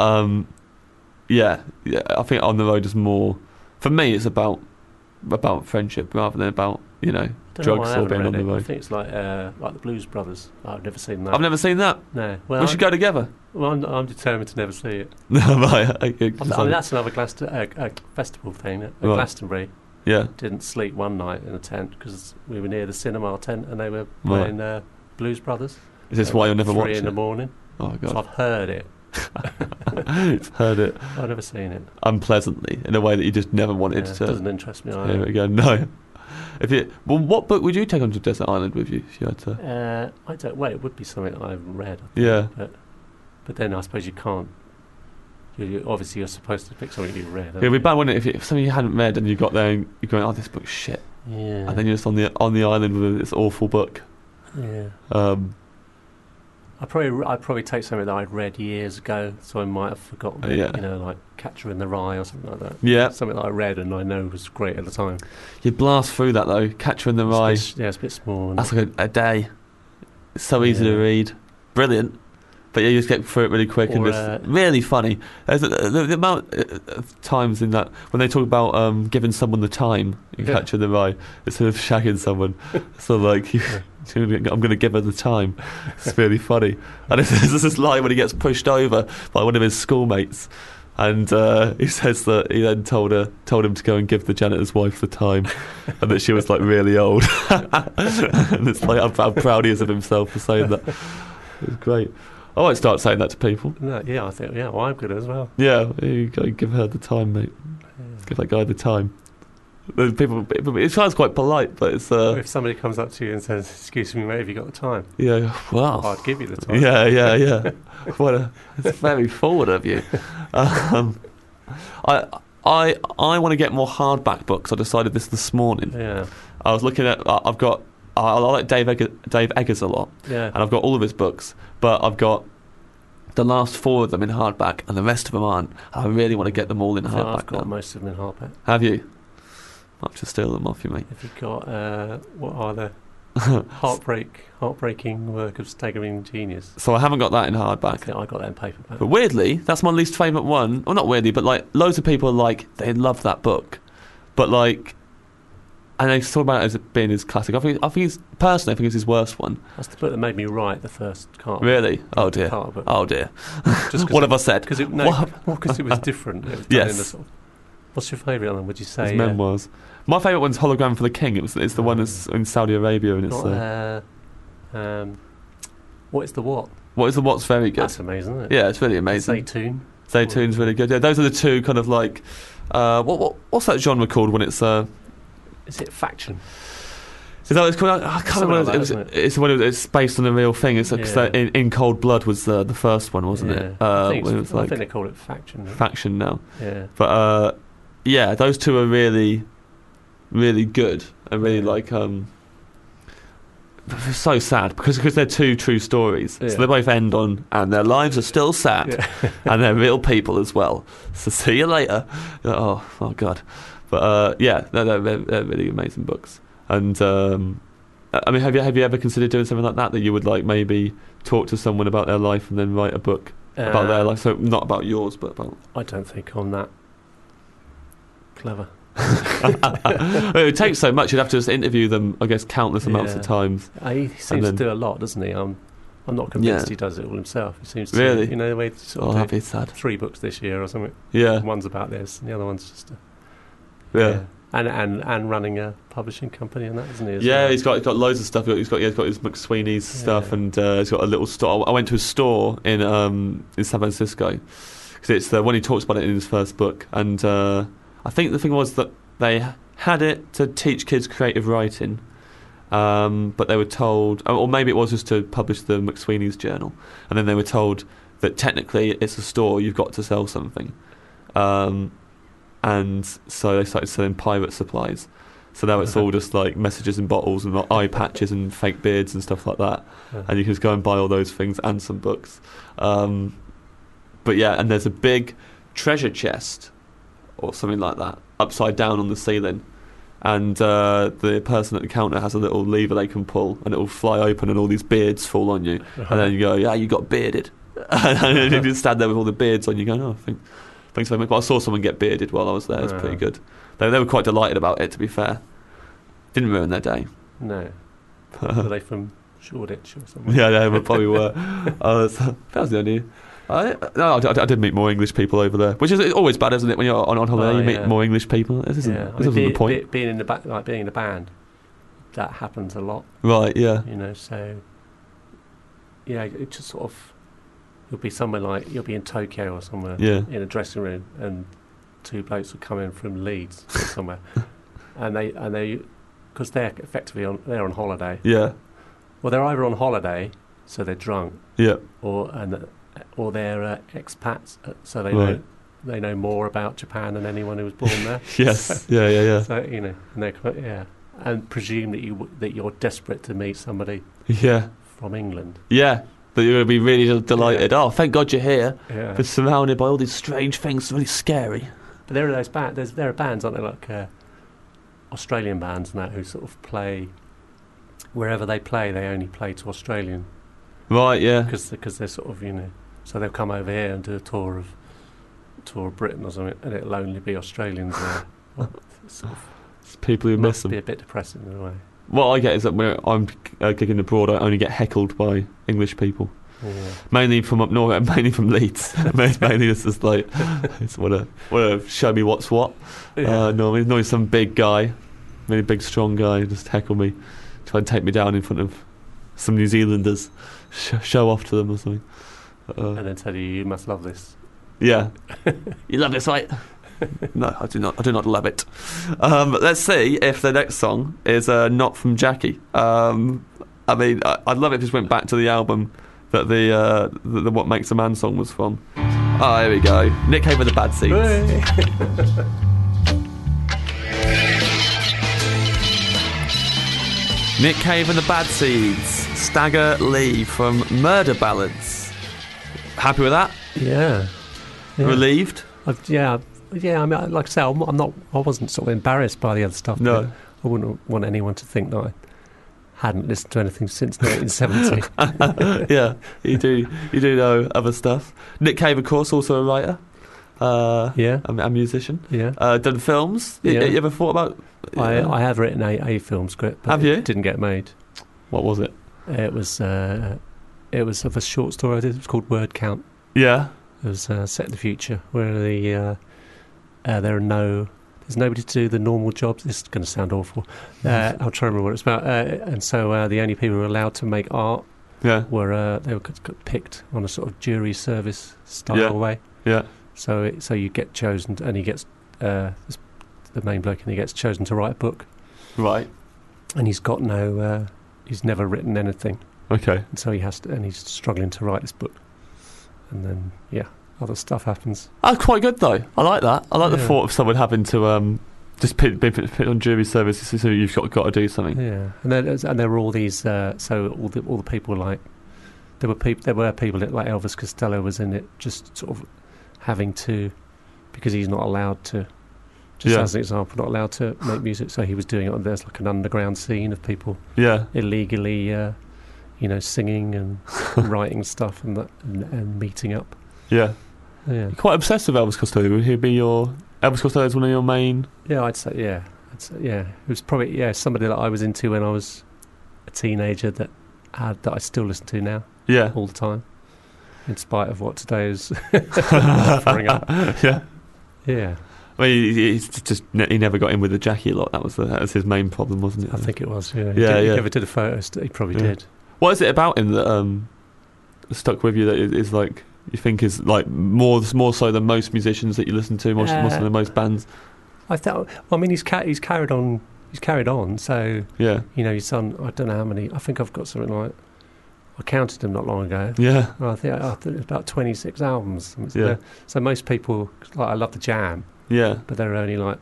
I think On the Road is more, for me, it's about friendship rather than about drugs or being on the road. I think it's like the Blues Brothers. I've never seen that. I've never seen that. No. Well, we should go together. Well, I'm determined to never see it. Right. I mean, that's another festival thing. At Glastonbury. Yeah. Didn't sleep one night in a tent because we were near the cinema tent and they were playing Blues Brothers. Is this why you'll never watch it? 3 in the morning. Oh God. So I've heard it. Heard it. I've never seen it. Unpleasantly, in a way that you just never wanted to. It doesn't interest me either. Here we go. No. What book would you take onto Desert Island with you if you had to? I don't. Well, it would be something that I haven't read. I think, but then I suppose you can't. Obviously, you're supposed to pick something you've read. It'd be bad, wouldn't it, if something you hadn't read and you got there and you're going, "Oh, this book's shit." Yeah. And then you're just on the island with this awful book. Yeah. I'd probably take something that I'd read years ago, so I might have forgotten it, like Catcher in the Rye or something like that. Yeah. Something that I read and I know was great at the time. You blast through that, though. Catcher in the Rye. It's a bit small. That's like a day. It's so easy to read. Brilliant. But you just get through it really quick and just really funny. There's the amount of times in that, when they talk about giving someone the time in Catcher in the Rye, instead of shagging someone. So like... I'm going to give her the time. It's really funny. And there's this line when he gets pushed over by one of his schoolmates And he says that he then told him to go and give the janitor's wife the time, and that she was like really old. And it's like how proud he is of himself for saying that. It was great. I might start saying that to people. No, yeah, I think well, I'm good as well. Yeah, you go give her the time, mate. Yeah. Give that guy the time. People, it sounds quite polite, but it's. If somebody comes up to you and says, "Excuse me, mate, have you got the time?" Yeah, well, I'd give you the time. Yeah. It's very forward of you. I want to get more hardback books. I decided this morning. Yeah. I was looking at. I like Dave Eggers a lot. Yeah. And I've got all of his books, but I've got the last 4 of them in hardback, and the rest of them aren't. I really want to get them all in hardback. I've got most of them in hardback. Have you? I'll have to steal them off you, mate. Have you got what are the heartbreaking work of staggering genius? So I haven't got that in hardback. I got that in paperback. But weirdly, that's my least favourite one. Well, not weirdly, but like loads of people are like they love that book, but like. And they talk about it as being his classic. I think it's personally, his worst one. That's the book that made me write the first card. Really? Oh dear. Oh dear. What have I said? Because it was different. It was done in the sort of, what's your favourite one? Would you say? His memoirs. My favourite one's Hologram for the King. It's the one that's in Saudi Arabia, and it's. What is the what? What is the what's very good. That's amazing, isn't it? Yeah, it's really amazing. Zaytoon's really good. Yeah, those are the two kind of like. What's that genre called when it's Is it Faction? Is that what it's called? I can't remember. It's based on a real thing. It's in Cold Blood was the first one, wasn't it? I think they call it Faction. Faction now. Yeah. But those two are really, really good and really like so sad because they're two true stories. Yeah. So they both end on and their lives are still sad and they're real people as well. So see you later. Oh God. But they're really amazing books. And I mean, have you ever considered doing something like that you would like maybe talk to someone about their life and then write a book about their life? So not about yours, but about. I don't think I'm that clever. It would take so much. You'd have to just interview them, I guess, countless amounts of times. He seems to do a lot, doesn't he? I'm not convinced he does it all himself. He seems to, really, the way sort of do 3 books this year or something. Yeah, one's about this, and the other one's just. Yeah. And running a publishing company and that, isn't he? Yeah, he's got loads of stuff. He's got his McSweeney's stuff, and he's got a little store. I went to a store in San Francisco because it's the one he talks about it in his first book. And I think the thing was that they had it to teach kids creative writing, but they were told, or maybe it was just to publish the McSweeney's journal, and then they were told that technically it's a store, you've got to sell something. And so they started selling pirate supplies. So now it's all just like messages in bottles and like eye patches and fake beards and stuff like that. And you can just go and buy all those things and some books. But yeah, and there's a big treasure chest or something like that upside down on the ceiling. And the person at the counter has a little lever they can pull and it will fly open and all these beards fall on you. And then you go, yeah, you got bearded. And then you just stand there with all the beards on you going, oh, thanks very much. But I saw someone get bearded while I was there. It was pretty good. They were quite delighted about it, to be fair. Didn't ruin their day. No. Were they from Shoreditch or something? Yeah, they probably were. That was the only... I did meet more English people over there, which is always bad, isn't it? When you're on holiday, you meet more English people. This isn't the point. Being in the band, that happens a lot. Right, yeah. So... Yeah, it just sort of... You'll be somewhere like you'll be in Tokyo or somewhere in a dressing room, and 2 blokes will come in from Leeds or somewhere, and they because they're effectively they're on holiday. Yeah. Well, they're either on holiday, so they're drunk. Yeah. Or they're expats, so they know more about Japan than anyone who was born there. Yes. Yeah. So and they're and presume that you're desperate to meet somebody. Yeah. From England. Yeah. That you're going to be really delighted. Yeah. Oh, thank God you're here. Yeah. But surrounded by all these strange things. It's really scary. But there are those bands. There are bands, aren't there, like Australian bands and that, who sort of play wherever they play. They only play to Australian. Right. Yeah. Because they're sort of so they'll come over here and do a tour of Britain or something, and it'll only be Australians there. It's people who miss them. Must be a bit depressing in a way. What I get is that when I'm gigging abroad, I only get heckled by English people. mainly from up north, mainly from Leeds. Mainly this is like, it's want to show me what's what. Normally some big guy, really big strong guy, just heckle me, try and take me down in front of some New Zealanders, show off to them or something. And then tell you must love this. Yeah. You love this, right? No, I do not. I do not love it. Let's see if the next song is not from Jackie. I mean, I'd love it if it just went back to the album that the What Makes a Man song was from. Oh, here we go. Nick Cave with the Bad Seeds. Nick Cave and the Bad Seeds. Stagger Lee from Murder Ballads. Happy with that? Yeah. Relieved? Yeah. I mean, like I say, I wasn't sort of embarrassed by the other stuff. No. I wouldn't want anyone to think that I hadn't listened to anything since 1970. Yeah, you do know other stuff. Nick Cave, of course, also a writer. A musician. Yeah. Done films. You ever thought about? I have written a film script, but have you? It didn't get made. What was it? It was of a short story I did. It was called Word Count. Yeah. It was set in the future where there's nobody to do the normal jobs. This is going to sound awful. I'll try to remember what it's about. And so the only people who were allowed to make art were they were picked on a sort of jury service style way. Yeah. So you get chosen, and he gets the main bloke, and he gets chosen to write a book. Right. And he's got no. He's never written anything. Okay. And so he has to, and he's struggling to write this book. And then other stuff happens. Oh, quite good though. I like that. I like the thought of someone having to just be put on jury service, so you've got to do something. Yeah, and there were all these. So all the people, like there were people that, like Elvis Costello was in it, just sort of having to, because he's not allowed to. Just as an example, not allowed to make music, so he was doing it. There's like an underground scene of people illegally, singing and writing stuff and meeting up. Yeah. You're quite obsessed with Elvis Costello. Would he be your Elvis Costello is one of your main? Yeah, I'd say It was probably somebody that I was into when I was a teenager that I still listen to now. Yeah, all the time, in spite of what today is offering up. Yeah. Well, he never got in with the Jackie a lot. That was his main problem, wasn't it? I think it was. Yeah. He never did a photo. He probably did. What is it about him that stuck with you? That is like you think is like more so than most musicians that you listen to, more than most bands. I thought. Well, I mean, he's carried on. He's carried on. So he's done. I don't know how many. I think I've got something like. I counted them not long ago. Yeah. I think it's about 26 albums. So most people, like, I love the Jam. Yeah. But there are only like,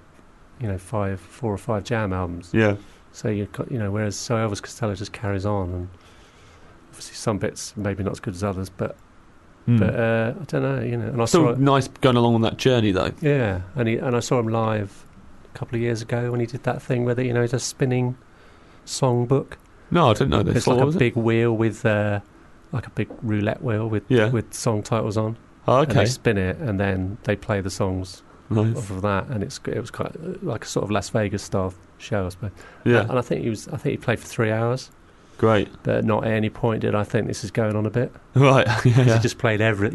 4 or 5 Jam albums. Yeah. So you've got, whereas Elvis Costello just carries on, and obviously some bits maybe not as good as others, but I don't know, And I still nice going along on that journey though. Yeah. And I saw him live a couple of years ago when he did that thing where he's a spinning songbook. No, I didn't know this. It's like a big wheel with like a big roulette wheel with song titles on. Oh, okay. And they spin it, and then they play the songs off of that, and it was quite like a sort of Las Vegas style show, I suppose. Yeah. And I think he played for 3 hours. Great. But not at any point did I think this is going on a bit. Right. He just played and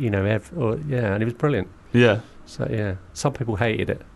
he was brilliant. Yeah. So some people hated it.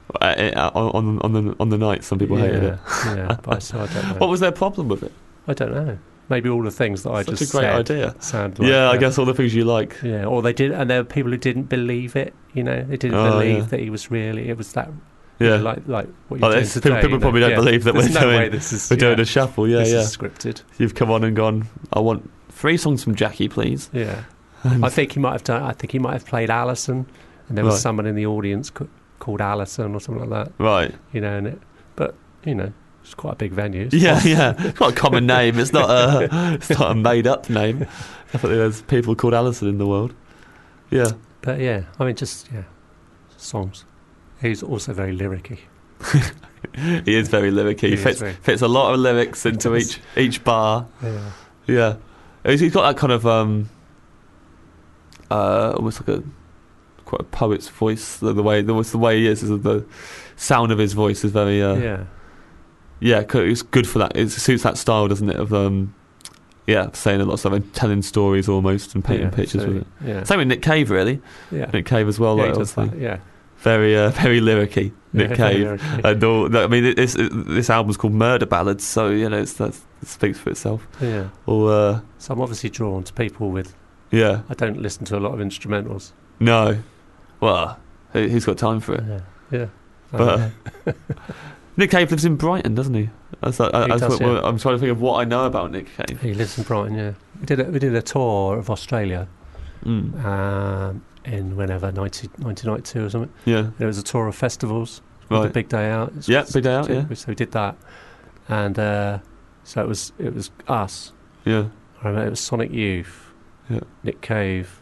On the night, some people hated it. Yeah, but I don't know. What was their problem with it? I don't know. Maybe all the things that I just said. Such a great idea. Sound like I guess all the things you like. Yeah, or they did, and there were people who didn't believe it. They didn't believe that he was really. It was that. Yeah, like what you're doing today. People probably don't believe that we're doing a shuffle. Yeah, this is scripted. You've come on and gone. I want 3 songs from Jackie, please. Yeah, I think he might have done. I think he might have played Alison, and there was someone in the audience called Alison or something like that. Right. But it's quite a big venue. It's quite a common name. It's not a made up name. Definitely there's people called Alison in the world. Yeah. But I mean songs. He's also very lyricky. He is very lyricky. He fits a lot of lyrics into each bar. Yeah. He's got that kind of almost like quite a poet's voice. The way he is the sound of his voice is very it's good for that. It suits that style, doesn't it? Of saying a lot of stuff and telling stories almost and painting pictures with it. Yeah. Same with Nick Cave, really. Yeah. Nick Cave as well. Yeah, like, he does that, yeah. Very, very lyricky, Nick Cave. And all, I mean, this album's called Murder Ballads, so it speaks for itself. Yeah. Or, so I'm obviously drawn to people with. Yeah. I don't listen to a lot of instrumentals. No. Well, who's got time for it? Yeah. But Nick Cave lives in Brighton, doesn't he? I'm trying to think of what I know about Nick Cave. He lives in Brighton. Yeah. We did a tour of Australia. In whenever 1992 or something. Yeah. There was a tour of festivals. Right. The Big Day Out. Big Day Out. Yeah. So we did that, and so it was us. Yeah. I remember it was Sonic Youth. Yeah. Nick Cave.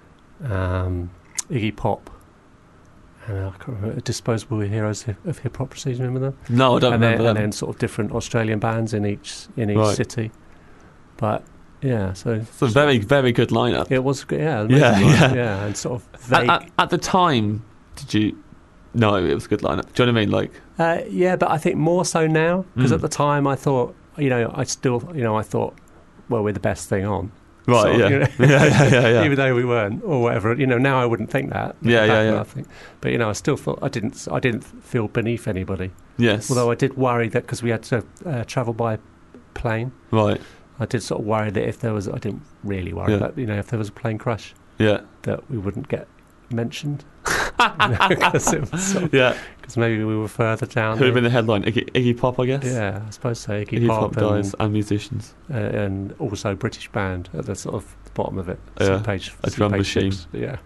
Iggy Pop. And I can't remember, Disposable Heroes of Hip Hop Proceeds. Remember them? No, I don't remember them. And then sort of different Australian bands in each city. But yeah, so it's a very, very good lineup. It was good. Yeah, and sort of vague. At the time, did you? No, it was a good lineup. Do you know what I mean? Like, yeah, but I think more so now because at the time I thought, I thought, well, we're the best thing on. Right, sort of, yeah. Even though we weren't, or whatever. Now I wouldn't think that. Yeah. I think. But I still thought I didn't feel beneath anybody. Yes. Although I did worry that because we had to travel by plane. Right. I did sort of worry that if there was, I didn't really worry, but if there was a plane crash, that we wouldn't get mentioned. Because maybe we were further down. Who would have been the headline? Iggy Pop, I guess. Yeah, I suppose so. Iggy Pop dies and musicians, and also British band at the sort of bottom of it. Page, a drum machine. 6. Yeah.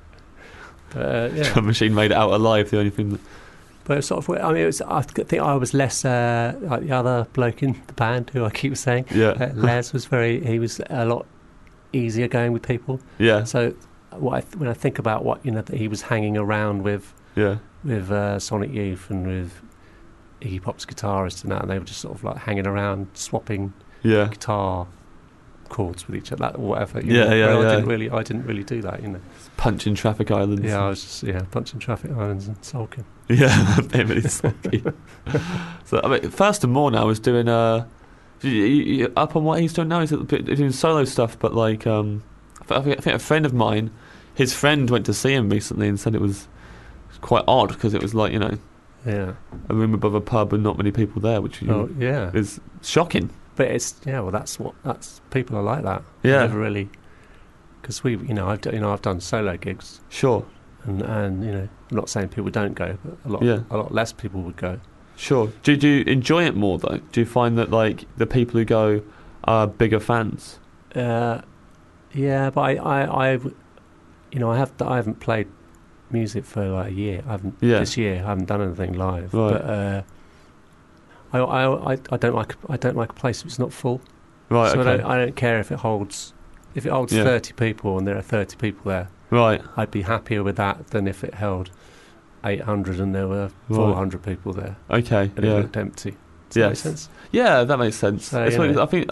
Drum machine made it out alive. The only thing. But it sort of, I think I was less like the other bloke in the band who I keep saying. Yeah. Les was he was a lot easier going with people. Yeah. So when I think about what that he was hanging around with. Yeah. With Sonic Youth and with Iggy Pop's guitarist and that, and they were just sort of like hanging around, swapping guitar chords with each other, or whatever. I didn't really do that. Punching traffic islands. Yeah, I was just punching traffic islands and sulking. Yeah, really sulky. So I mean, First and More now is doing you up on what he's doing now. He's doing solo stuff, but like I think a friend of mine, his friend went to see him recently and said it was quite odd because it was like a room above a pub and not many people there, which is shocking. But it's that's people are like that. Yeah, never really, because I've done solo gigs. Sure. And I'm not saying people don't go, but a lot less people would go. Sure. Do you enjoy it more though? Do you find that like the people who go are bigger fans? Yeah, but I haven't played music for like a year. This year I haven't done anything live. Right. But I don't like a place if it's not full. Right. So okay. I don't care if it holds 30 people and there are 30 people there. Right. I'd be happier with that than if it held 800 and there were 400 people there. Okay. And it looked empty. Does that make sense? Yeah, that makes sense. So, I think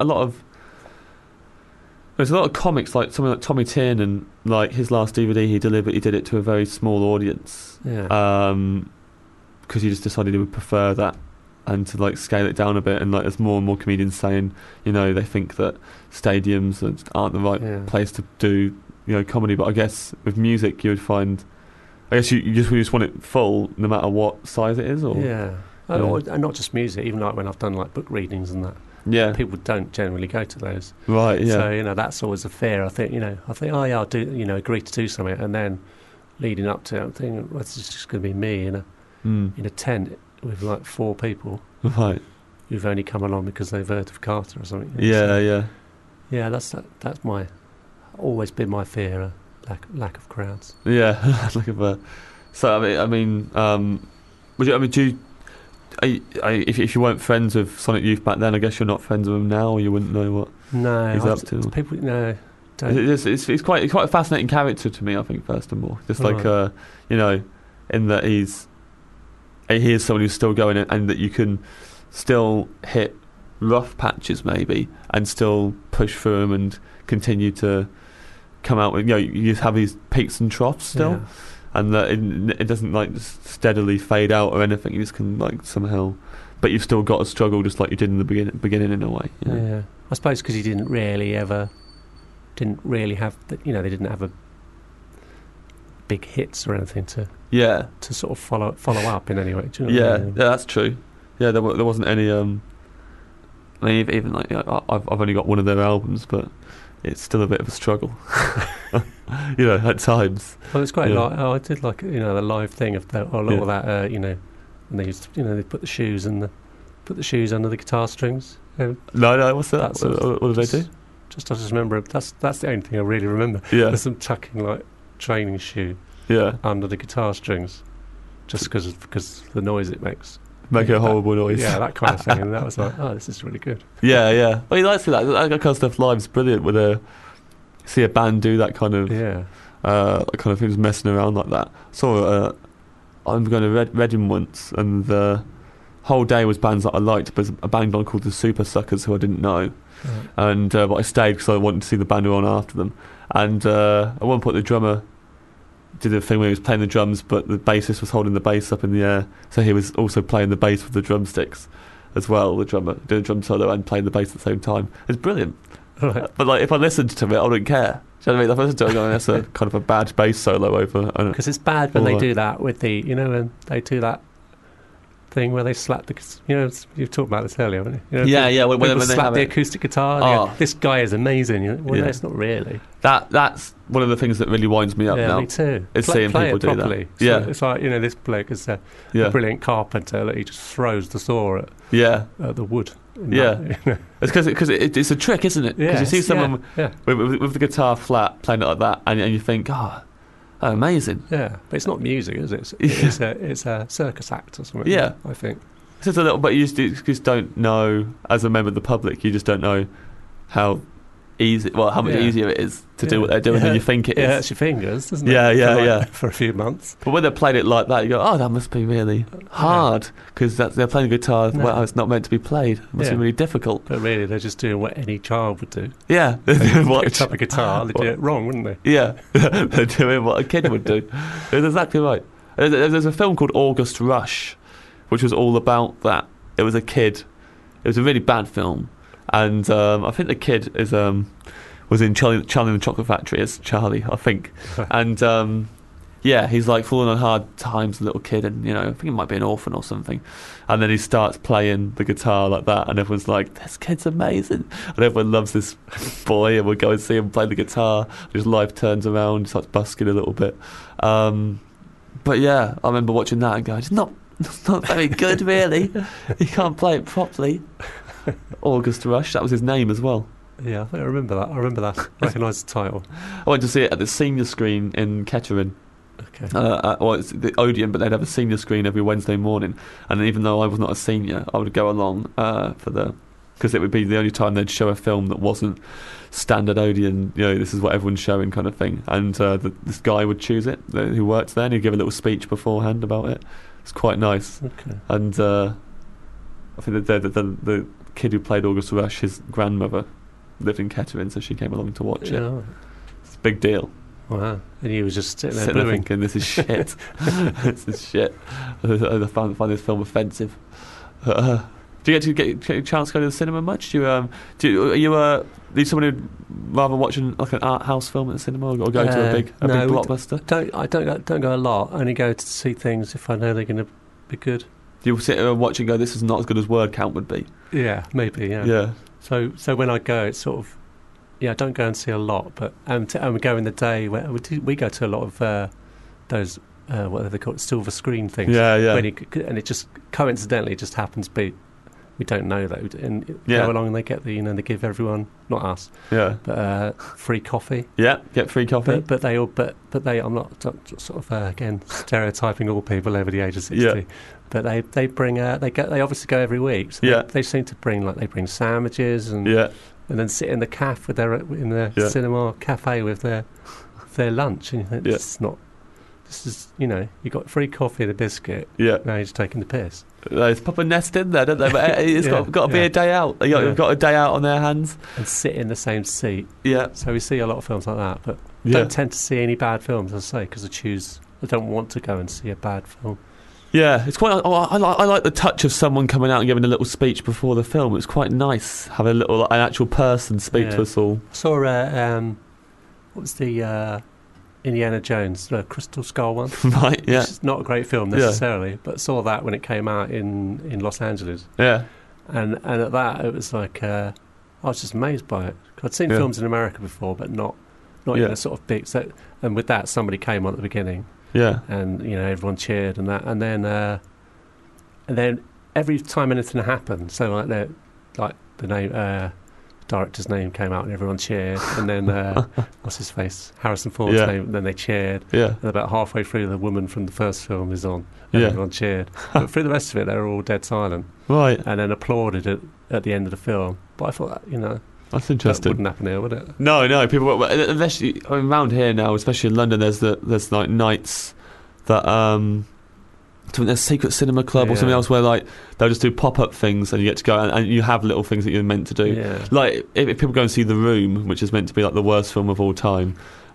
there's a lot of comics, like someone like Tommy Tiernan, like his last DVD he did it to a very small audience. Yeah. Because he just decided he would prefer that and to like scale it down a bit, and like there's more and more comedians saying they think that stadiums aren't the right place to do comedy, but I guess with music you would find, I guess you just want it full no matter what size it is, or and not just music, even like when I've done like book readings and that. Yeah, people don't generally go to those. Right. Yeah. So that's always a fear. I think I'll do agree to do something, and then leading up to it, I'm thinking, well, it's just going to be me in a tent with like 4 people, right, who've only come along because they've heard of Carter or something. Yeah. That's my always been my fear, lack of crowds. Yeah, lack of. So I mean, if you weren't friends with Sonic Youth back then, I guess you're not friends with him now, or you wouldn't know what he's up to. People, no. It's quite a fascinating character to me, I think, First and More. Just like in that he is someone who's still going, and that you can still hit rough patches maybe and still push through them and continue to come out with you have these peaks and troughs still, and that it doesn't like steadily fade out or anything. You just can like somehow, but you've still got to struggle just like you did in the beginning in a way. Yeah. I suppose because he didn't really have they didn't have a big hits or anything to sort of follow up in any way. Do you know what I mean? Yeah, that's true. Yeah, there wasn't any. I mean, even like I've only got one of their albums, but it's still a bit of a struggle. At times. Well, it's quite I did like the live thing of that, or a lot of that. And they used to, they put the shoes under the guitar strings. No, what's that? What did they do? I just remember that's the only thing I really remember. Yeah, there's them tucking like training shoe under the guitar strings, just because the noise it makes. Make a horrible noise. Yeah, that kind of thing. And that was like, oh, this is really good. Yeah. Well, you like to see that kind of stuff live's brilliant. When see a band do that kind of kind of things, messing around like that. Saw I'm going to Reading once, and the whole day was bands that I liked, but a band on called the Super Suckers who I didn't know, and but I stayed because I wanted to see the band who were on after them. And at one point the drummer did a thing where he was playing the drums, but the bassist was holding the bass up in the air, so he was also playing the bass with the drumsticks as well. The drummer doing a drum solo and playing the bass at the same time. It's brilliant. Right. But like, if I listened to it, I wouldn't care. Do you know what I mean? If I listened to it, going, that's a kind of a bad bass solo over. Because it's bad when they do that with the, when they do that thing where they slap the, you've talked about this earlier, haven't you? When they slap the acoustic guitar. Go, this guy is amazing. No, it's not really. That's one of the things that really winds me up now. Yeah, me too. It's seeing people do properly. that. It's like, this bloke is a brilliant carpenter that he just throws the saw at the wood. It's because it's a trick, isn't it? Because you see someone with the guitar flat playing it like that, and you think, oh, amazing. Yeah, but it's not music, is it? It's a circus act or something. Yeah, I think it's just a little. But you just don't know, as a member of the public, you just don't know how much easier it is to do what they're doing than you think it is. Yeah, it's your fingers, doesn't it? Yeah. For a few months. But when they played it like that, you go, oh, that must be really hard, because they're playing guitar. No. Well, it's not meant to be played. It must be really difficult. But really, they're just doing what any child would do. Yeah. They pick up a guitar, they do it wrong, wouldn't they? Yeah. They're doing what a kid would do. It's exactly right. There's a film called August Rush, which was all about that. It was a kid. It was a really bad film. And I think the kid was in Charlie and the Chocolate Factory as Charlie, I think. And he's like falling on hard times, a little kid, and I think he might be an orphan or something. And then he starts playing the guitar like that, and everyone's like, "This kid's amazing!" And everyone loves this boy, and we'll go and see him play the guitar. His life turns around, starts busking a little bit. But yeah, I remember watching that and going, "It's not very good, really. He can't play it properly." August Rush, that was his name as well. Yeah, I think I remember that. I recognise the title. I went to see it at the senior screen in Kettering. Okay. It's the Odeon, but they'd have a senior screen every Wednesday morning. And even though I was not a senior, I would go along because it would be the only time they'd show a film that wasn't standard Odeon. This is what everyone's showing, kind of thing. And this guy would choose it, who worked there, and he'd give a little speech beforehand about it. It's quite nice. Okay. And I think the kid who played August Rush, his grandmother lived in Kettering, so she came along to watch it. It's a big deal. Wow. And he was just sitting there thinking, this is shit. This is shit. I find this film offensive. Do you get a chance to go to the cinema much? Are you someone who'd rather watch an art house film at the cinema, or go to a big blockbuster? I don't go a lot. I only go to see things if I know they're going to be good. Do you sit there and watch and go, this is not as good as word count would be? Yeah, maybe, yeah. So when I go, it's sort of, I don't go and see a lot, but and we go in the day where we go to a lot of those what are they called, silver screen things. Yeah. And it just coincidentally just happens to be, we don't know that, and go along and they get they give everyone, not us, but free coffee. Yeah, get free coffee. But they I'm not sort of again stereotyping all people over the age of 60. Yeah. But they bring they obviously go every week. So they seem to bring sandwiches and then sit in the cafe with their cinema cafe with their lunch, and you think this is you got free coffee and a biscuit. Yeah. Now you're just taking the piss. There's proper nest in there, don't they? But it's got to be a day out. They've got a day out on their hands and sit in the same seat. Yeah. So we see a lot of films like that, but don't tend to see any bad films, as I say, because I don't want to go and see a bad film. Yeah, it's quite. I like the touch of someone coming out and giving a little speech before the film. It's quite nice having an actual person speak to us all. I saw what was the Indiana Jones, the Crystal Skull one? Right, yeah. Which is not a great film necessarily, but saw that when it came out in Los Angeles. Yeah. And at that, it was like I was just amazed by it. I'd seen films in America before, but not in a sort of big. So, and with that, somebody came on at the beginning. Yeah, and everyone cheered and that, and then every time anything happened, so like the name director's name came out and everyone cheered, and then what's his face, Harrison Ford's name, and then they cheered. Yeah, and about halfway through, the woman from the first film is on, and everyone cheered. But through the rest of it, they were all dead silent. Right, and then applauded at the end of the film. But I thought that's interesting. That wouldn't happen here, would it? No, people. Unless around here now, especially in London, there's like nights that there's Secret Cinema Club or something else where like they'll just do pop-up things and you get to go and you have little things that you're meant to do. Yeah. Like if people go and see The Room, which is meant to be like the worst film of all time,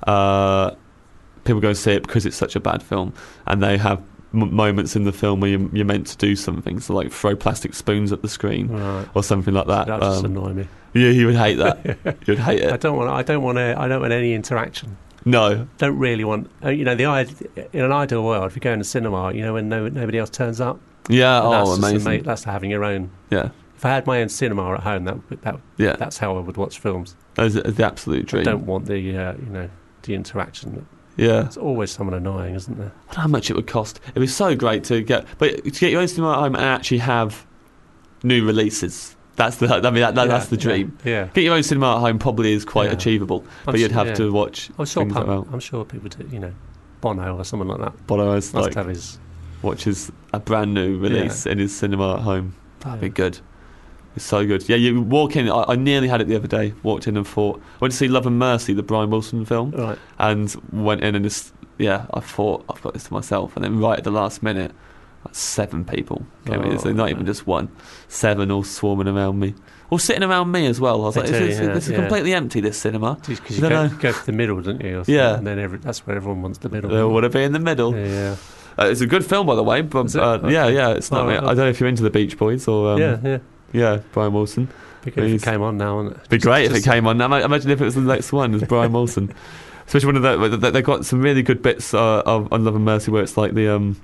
people go and see it because it's such a bad film, and they have moments in the film where you're meant to do something, so like throw plastic spoons at the screen or something like that. That just annoy me. Yeah, you would hate that. You'd hate it. I don't want any interaction. No, don't really want. In an ideal world, if you go in the cinema, when nobody else turns up. Yeah, amazing. That's having your own. Yeah. If I had my own cinema at home, that's how I would watch films. That's the absolute dream. I don't want the interaction. Yeah, it's always someone annoying, isn't there? I don't know how much it would cost. It'd be so great to get your own cinema at home and actually have new releases. That's the the dream. Yeah. Get your own cinema at home probably is quite achievable, but you'd have to watch. I'm sure people do. Bono or someone like that. Bono must have his watches a brand new release in his cinema at home. That'd be good. It's so good. Yeah, you walk in. I nearly had it the other day. Walked in and thought, I went to see Love and Mercy, the Brian Wilson film, right. And went in and I thought I've got this to myself, and then right at the last minute, like 7 people came in. So not even just one, 7 all swarming around me, all sitting around me as well. I was like, this is completely empty, this cinema. Because you go to the middle, don't you? And then that's where everyone wants the middle. They want to be in the middle. Yeah. It's a good film, by the way. But it's not. I don't know if you're into the Beach Boys or. Yeah, Brian Wilson. Be good if it came on now, wouldn't it? Be great if it came on now. Imagine if it was the next one, as Brian Wilson. Especially one of they've got some really good bits on Love and Mercy where it's like the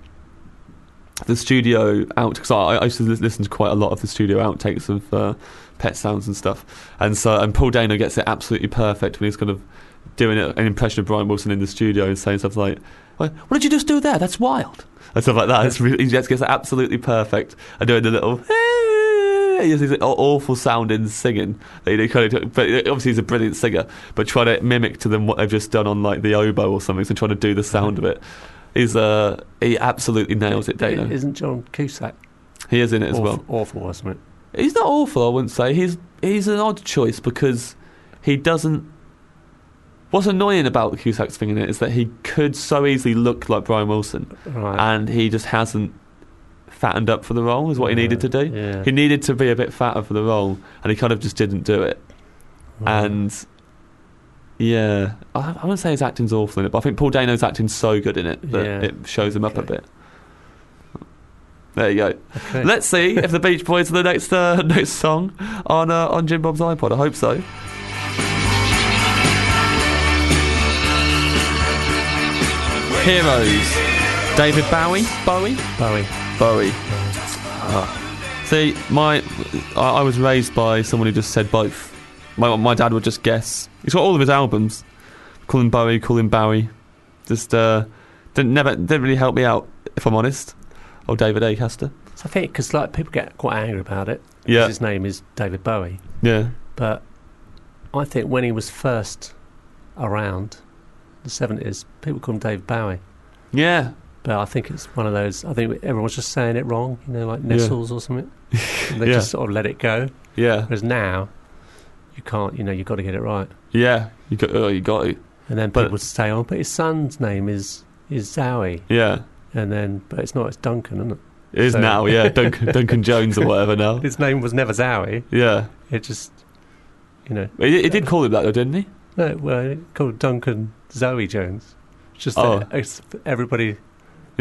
studio out. Because I used to listen to quite a lot of the studio outtakes of Pet Sounds and stuff, and Paul Dano gets it absolutely perfect when he's kind of doing an impression of Brian Wilson in the studio and saying stuff like, "What did you just do there? That's wild," and stuff like that. He just gets it absolutely perfect and doing the little. He's awful sounding singing, but obviously he's a brilliant singer. But trying to mimic to them what they've just done on like the oboe or something, so trying to do the sound of it, he absolutely nails it. Dano. Isn't John Cusack? He is in it as well. Awful, wasn't it? He's not awful, I wouldn't say. He's an odd choice because he doesn't. What's annoying about Cusack's thing in it is that he could so easily look like Brian Wilson, right. And he just hasn't fattened up for the role is what he needed to do. Yeah. He needed to be a bit fatter for the role, and he kind of just didn't do it. Right. And I wouldn't say his acting's awful in it, but I think Paul Dano's acting's so good in it that it shows him up a bit. There you go. Okay. Let's see if the Beach Boys are the next song on Jim Bob's iPod. I hope so. Heroes. David Bowie. See, I was raised by someone who just said both. My dad would just guess. He's got all of his albums. Call him Bowie, call him Bowie. Just didn't really help me out, if I'm honest. Oh, David Acaster. So I think because people get quite angry about it. Yeah. His name is David Bowie. Yeah. But I think when he was first around, the 70s, people called him David Bowie. Yeah. But I think it's one of those. I think everyone's just saying it wrong, like Nestles or something. They just sort of let it go. Yeah. Whereas now, you can't. You've got to get it right. Yeah, you got to. And then people stay on. But his son's name is Zowie. Yeah. And then, but it's not. It's Duncan, isn't it? It is now. Yeah, Duncan Jones or whatever now. His name was never Zowie. Yeah. It just, He did call him that though, didn't he? No, well, it called Duncan Zowie Jones. It's just it's everybody. Yeah.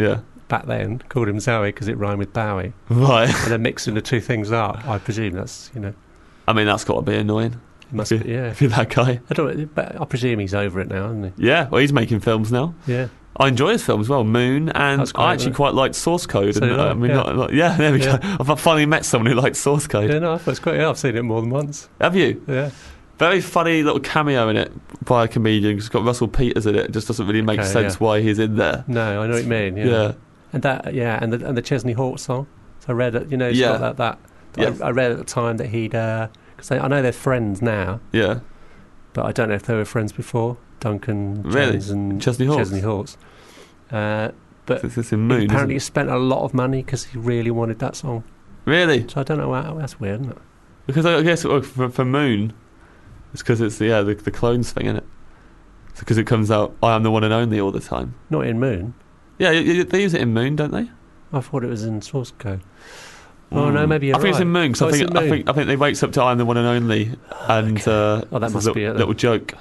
back then called him Zoe because it rhymed with Bowie. Right. And then mixing the two things up, I presume that's, I mean, that's got to be annoying. It must be, yeah. If you're that guy. But I presume he's over it now, isn't he? Yeah, well, he's making films now. Yeah. I enjoy his films as well, Moon, and That's great, I actually quite liked Source Code. So And, did I, yeah. there we Yeah. go. I've finally met someone who likes Source Code. Yeah, no, I thought it's great. Yeah, I've seen it more than once. Have you? Yeah. Very funny little cameo in it by a comedian. It's got Russell Peters in it. It just doesn't really make sense why he's in there. No, I know what you mean. Yeah. And the Chesney Hawkes song. So I read it. It's got that. Yes. I read at the time that he'd because I know they're friends now. Yeah. But I don't know if they were friends before. Duncan Really? Jones and Chesney Hawkes. But It's in Moon. apparently he spent a lot of money because he really wanted that song. Really? So I don't know. That's weird, isn't it? Because I guess for Moon, it's because it's the clones thing, isn't it? It's because it comes out, I am the one and only all the time. Not in Moon. Yeah, they use it in Moon, don't they? I thought it was in Source Code. Oh no, maybe you're I think right. it's in Moon because I think they wakes up to I am the one and only, and that must be it. Little joke,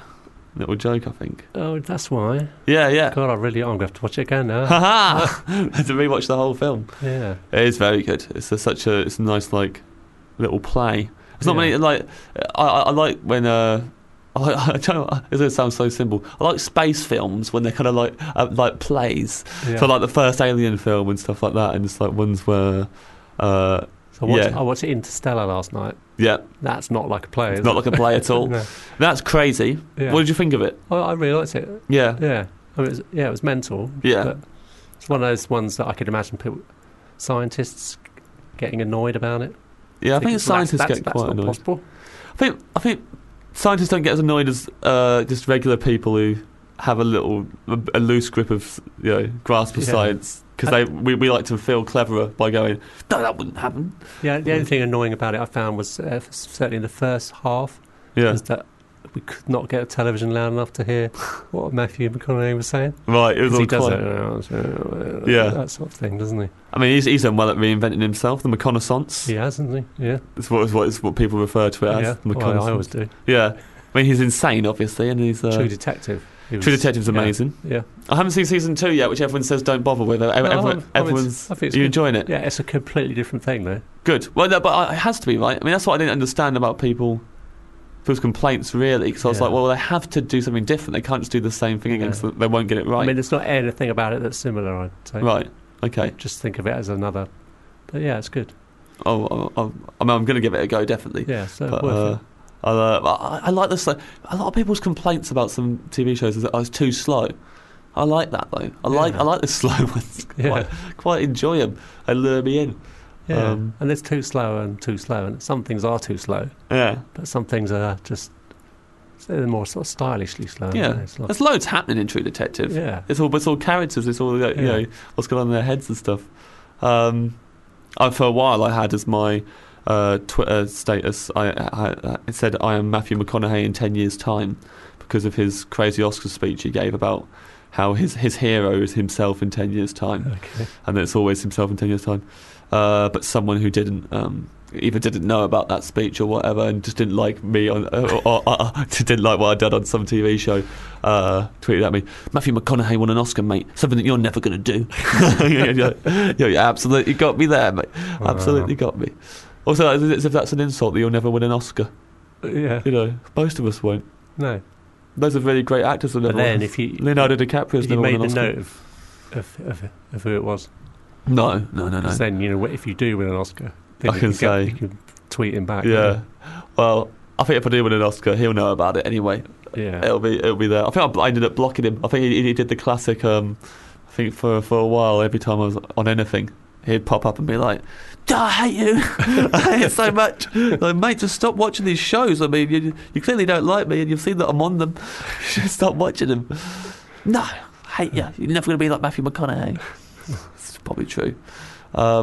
I think. Oh, that's why. Yeah. God, I'm gonna have to watch it again now. Ha! To rewatch the whole film. Yeah, it is very good. It's a nice like little play. It's not many like I like when I don't know, it sounds so simple. I like space films when they're kind of like plays. Yeah. So like the first Alien film and stuff like that, and it's like ones where. I watched Interstellar last night. Yeah, that's not like a play. It's not like a play at all. No. That's crazy. Yeah. What did you think of it? I really liked it. Yeah. I mean, it was mental. Yeah, but it's one of those ones that I could imagine scientists getting annoyed about it. Yeah, I think scientists get quite annoyed. Possible. I think scientists don't get as annoyed as just regular people who have a loose grip of grasp of science. Because we like to feel cleverer by going, no, that wouldn't happen. Yeah, the only thing annoying about it I found was certainly in the first half was that we could not get a television loud enough to hear what Matthew McConaughey was saying. Right, it was all he does that sort of thing, doesn't he? I mean, he's done well at reinventing himself, the McConaissance. He has, hasn't he? Yeah. It's what people refer to it as. Yeah, well, I always do. Yeah. I mean, he's insane, obviously, and he's... True Detective. True Detective's amazing. Yeah. I haven't seen season 2 yet, which everyone says don't bother with. Everyone's... Are you enjoying it? Yeah, it's a completely different thing, though. Good. Well, but it has to be, right? I mean, that's what I didn't understand about people's complaints, really, because I was like, well, they have to do something different. They can't just do the same thing again, so they won't get it right. I mean, there's not anything about it that's similar, I'd say. Right. Okay. Just think of it as another... But yeah, it's good. Oh, I mean, I'm going to give it a go, definitely. Yeah, so worth it. I like this. A lot of people's complaints about some TV shows is that it's too slow. I like that though. I like the slow ones. Quite enjoy them. They lure me in. Yeah, and there's too slow, and some things are too slow. Yeah, but some things are just they're more sort of stylishly slow. Yeah, there's loads happening in True Detective. Yeah, it's all characters. It's all what's going on in their heads and stuff. For a while, I had as my Twitter status, it said I am Matthew McConaughey in 10 years' time because of his crazy Oscar speech he gave about how his hero is himself in 10 years' time. Okay. And it's always himself in 10 years' time. But someone who either didn't know about that speech or whatever and just didn't like me or didn't like what I'd done on some TV show tweeted at me, Matthew McConaughey won an Oscar, mate, something that you're never going to do. You absolutely got me there, mate. Absolutely got me. Also, as if that's an insult that you'll never win an Oscar. Yeah. Most of us won't. No. Those are really great actors. But then, if you Leonardo DiCaprio's never won an Oscar. You made the note of who it was. No. Because then, if you do win an Oscar, then you can tweet him back. Yeah. Well, I think if I do win an Oscar, he'll know about it anyway. Yeah. It'll be there. I think I ended up blocking him. I think he did the classic. I think for a while, every time I was on anything, he'd pop up and be like, I hate you. I hate it so much. Like, mate, just stop watching these shows. I mean, you clearly don't like me and you've seen that I'm on them. You should stop watching them. No, I hate you. You're never going to be like Matthew McConaughey. It's probably true. I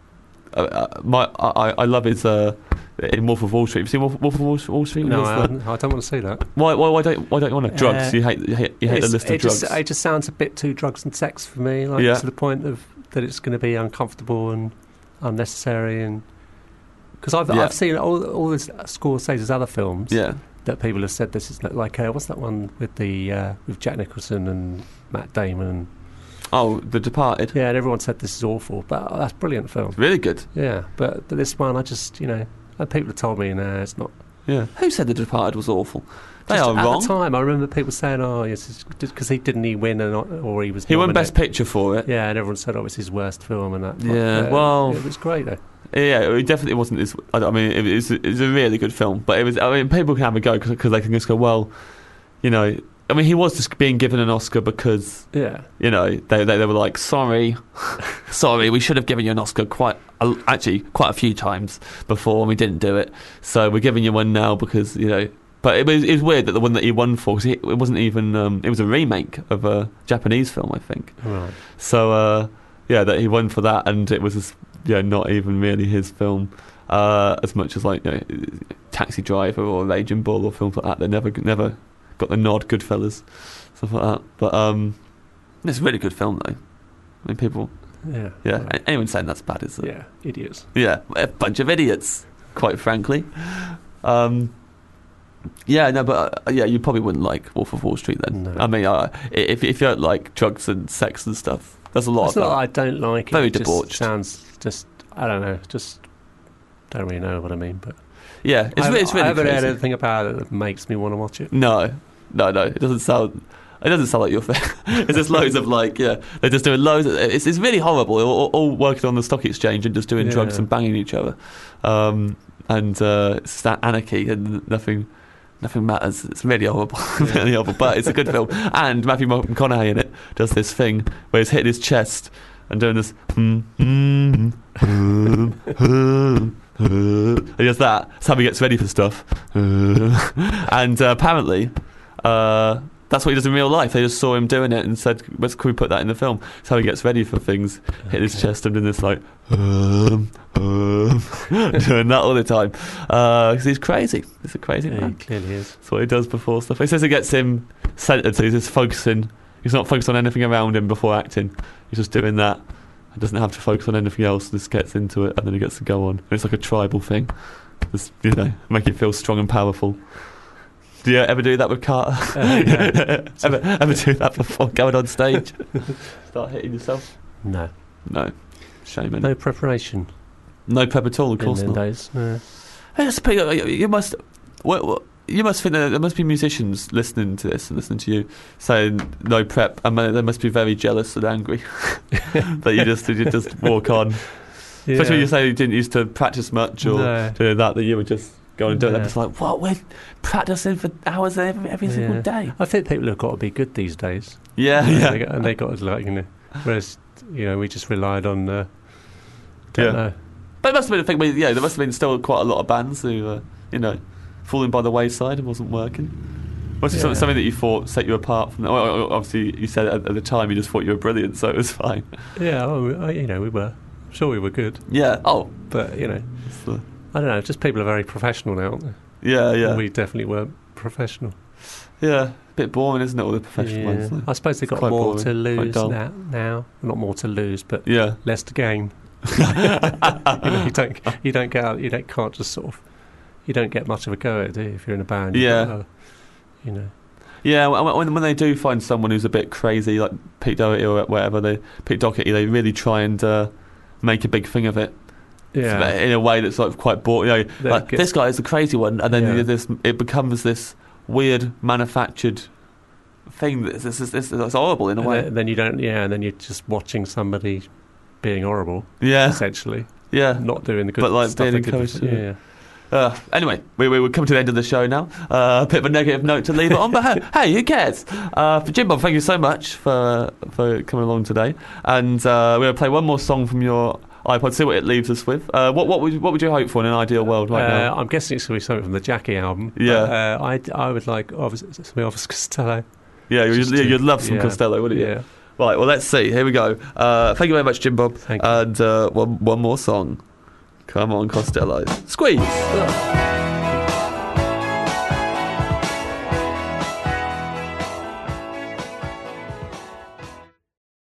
love his in Wolf of Wall Street. Have you seen Wolf of Wall Street? No, I don't want to see that. Why don't you want to? Drugs? You hate the list of drugs. It just sounds a bit too drugs and sex for me. To the point of that it's going to be uncomfortable and unnecessary, and because I've seen all this Scorsese's other films that people have said this is like what's that one with the with Jack Nicholson and Matt Damon? Oh, The Departed. Yeah, and everyone said this is awful, but that's a brilliant film. Really good. Yeah, but this one, I just, people have told me, no, it's not. Yeah. Who said The Departed was awful? They Just are wrong. At the time, I remember people saying, "Oh, yes," because he win, or he was. He won Best Picture for it. Yeah, and everyone said, "Oh, it's his worst film," and that. Yeah, well, it was great though. Yeah, it definitely wasn't his. I mean, it was a really good film, but it was. I mean, people can have a go because they can just go, well, I mean, he was just being given an Oscar because, they were like, sorry, we should have given you an Oscar quite a few times before, and we didn't do it. So we're giving you one now because, But it was weird that the one that he won for, because it wasn't even, it was a remake of a Japanese film, I think. Right. So, that he won for that, and it was, not even really his film, as much as, like, Taxi Driver or Raging Bull or films like that. They never got the nod, Goodfellas, stuff like that. But it's a really good film, though. I mean, people... Yeah. Yeah, anyone saying that's bad is... Yeah, idiots. Yeah, a bunch of idiots, quite frankly. Yeah, no, but you probably wouldn't like Wolf of Wall Street then. No. I mean, if you don't like drugs and sex and stuff, there's a lot it's of not that. that I don't like it. Very It debauched. just sounds just, I don't know, just don't really know what I mean. But Yeah, it's really I haven't heard crazy. anything about it that makes me want to watch it. No, it doesn't sound. It doesn't sound like your thing. It's just loads of they're just doing loads. It's really horrible. All working on the stock exchange and just doing drugs and banging each other, and it's that anarchy and nothing matters. It's really horrible, really horrible. But it's a good film. And Matthew McConaughey in it does this thing where he's hitting his chest and doing this. He does that. That's how he gets ready for stuff. And apparently, that's what he does in real life. They just saw him doing it and said, "Can we put that in the film?" That's how he gets ready for things. Hitting his chest and doing this doing that all the time. Because he's crazy. He's a crazy man. He clearly is. That's what he does before stuff. He says it gets him centered, so he's just focusing. He's not focused on anything around him before acting. He's just doing that. He doesn't have to focus on anything else. Just gets into it, and then he gets to go on. And it's like a tribal thing. Just, make you feel strong and powerful. Do you ever do that with Carter? Yeah. ever do that before going on stage? Start hitting yourself? No. Shame. Innit? No preparation. No prep at all. Of course not. Days. No. You must. You must think that there must be musicians listening to this and listening to you saying no prep, and they must be very jealous and angry that you just walk on. Yeah. Especially when you say you didn't used to practice much or do that you would just go and do it. It's like, what? We're practicing for hours every single day. I think people have got to be good these days. Yeah. And they got to whereas we just relied on. Don't know. But it must have been a thing. There must have been still quite a lot of bands who falling by the wayside and wasn't working. Was it something that you thought set you apart from? Obviously, you said at the time you just thought you were brilliant, so it was fine. Yeah, we were. I'm sure we were good. Yeah. Oh, but I don't know. Just people are very professional now, aren't they? Yeah. We definitely weren't professional. Yeah, a bit boring, isn't it? All the professional ones. Like, I suppose they've got more to lose now. Not more to lose, but less to gain. You don't get out. Can't just sort of. You don't get much of a go at it, do you, if you're in a band? Yeah. Yeah, when they do find someone who's a bit crazy, like Pete Doherty or whatever, Pete Doherty, they really try and make a big thing of it. Yeah. In a way that's like quite boring. This guy is the crazy one, and then it becomes this weird manufactured thing that's horrible in a way. Then you don't. Yeah, and then you're just watching somebody being horrible. Yeah. Essentially. Yeah. Not doing the good but like stuff. Being encouraged. Anyway, we're coming to the end of the show now. A bit of a negative note to leave it on, but hey, who cares? For Jim Bob, thank you so much for coming along today. And we're going to play one more song from your iPod, see what it leaves us with. What would you hope for in an ideal world right now? I'm guessing it's going to be something from the Jackie album. Yeah. I would like some Elvis Costello. Yeah, you'd love some Costello, wouldn't you? Yeah. Right, well, let's see. Here we go. Thank you very much, Jim Bob. Thank you. And one more song. Come on, Costello. Squeeze! Ugh.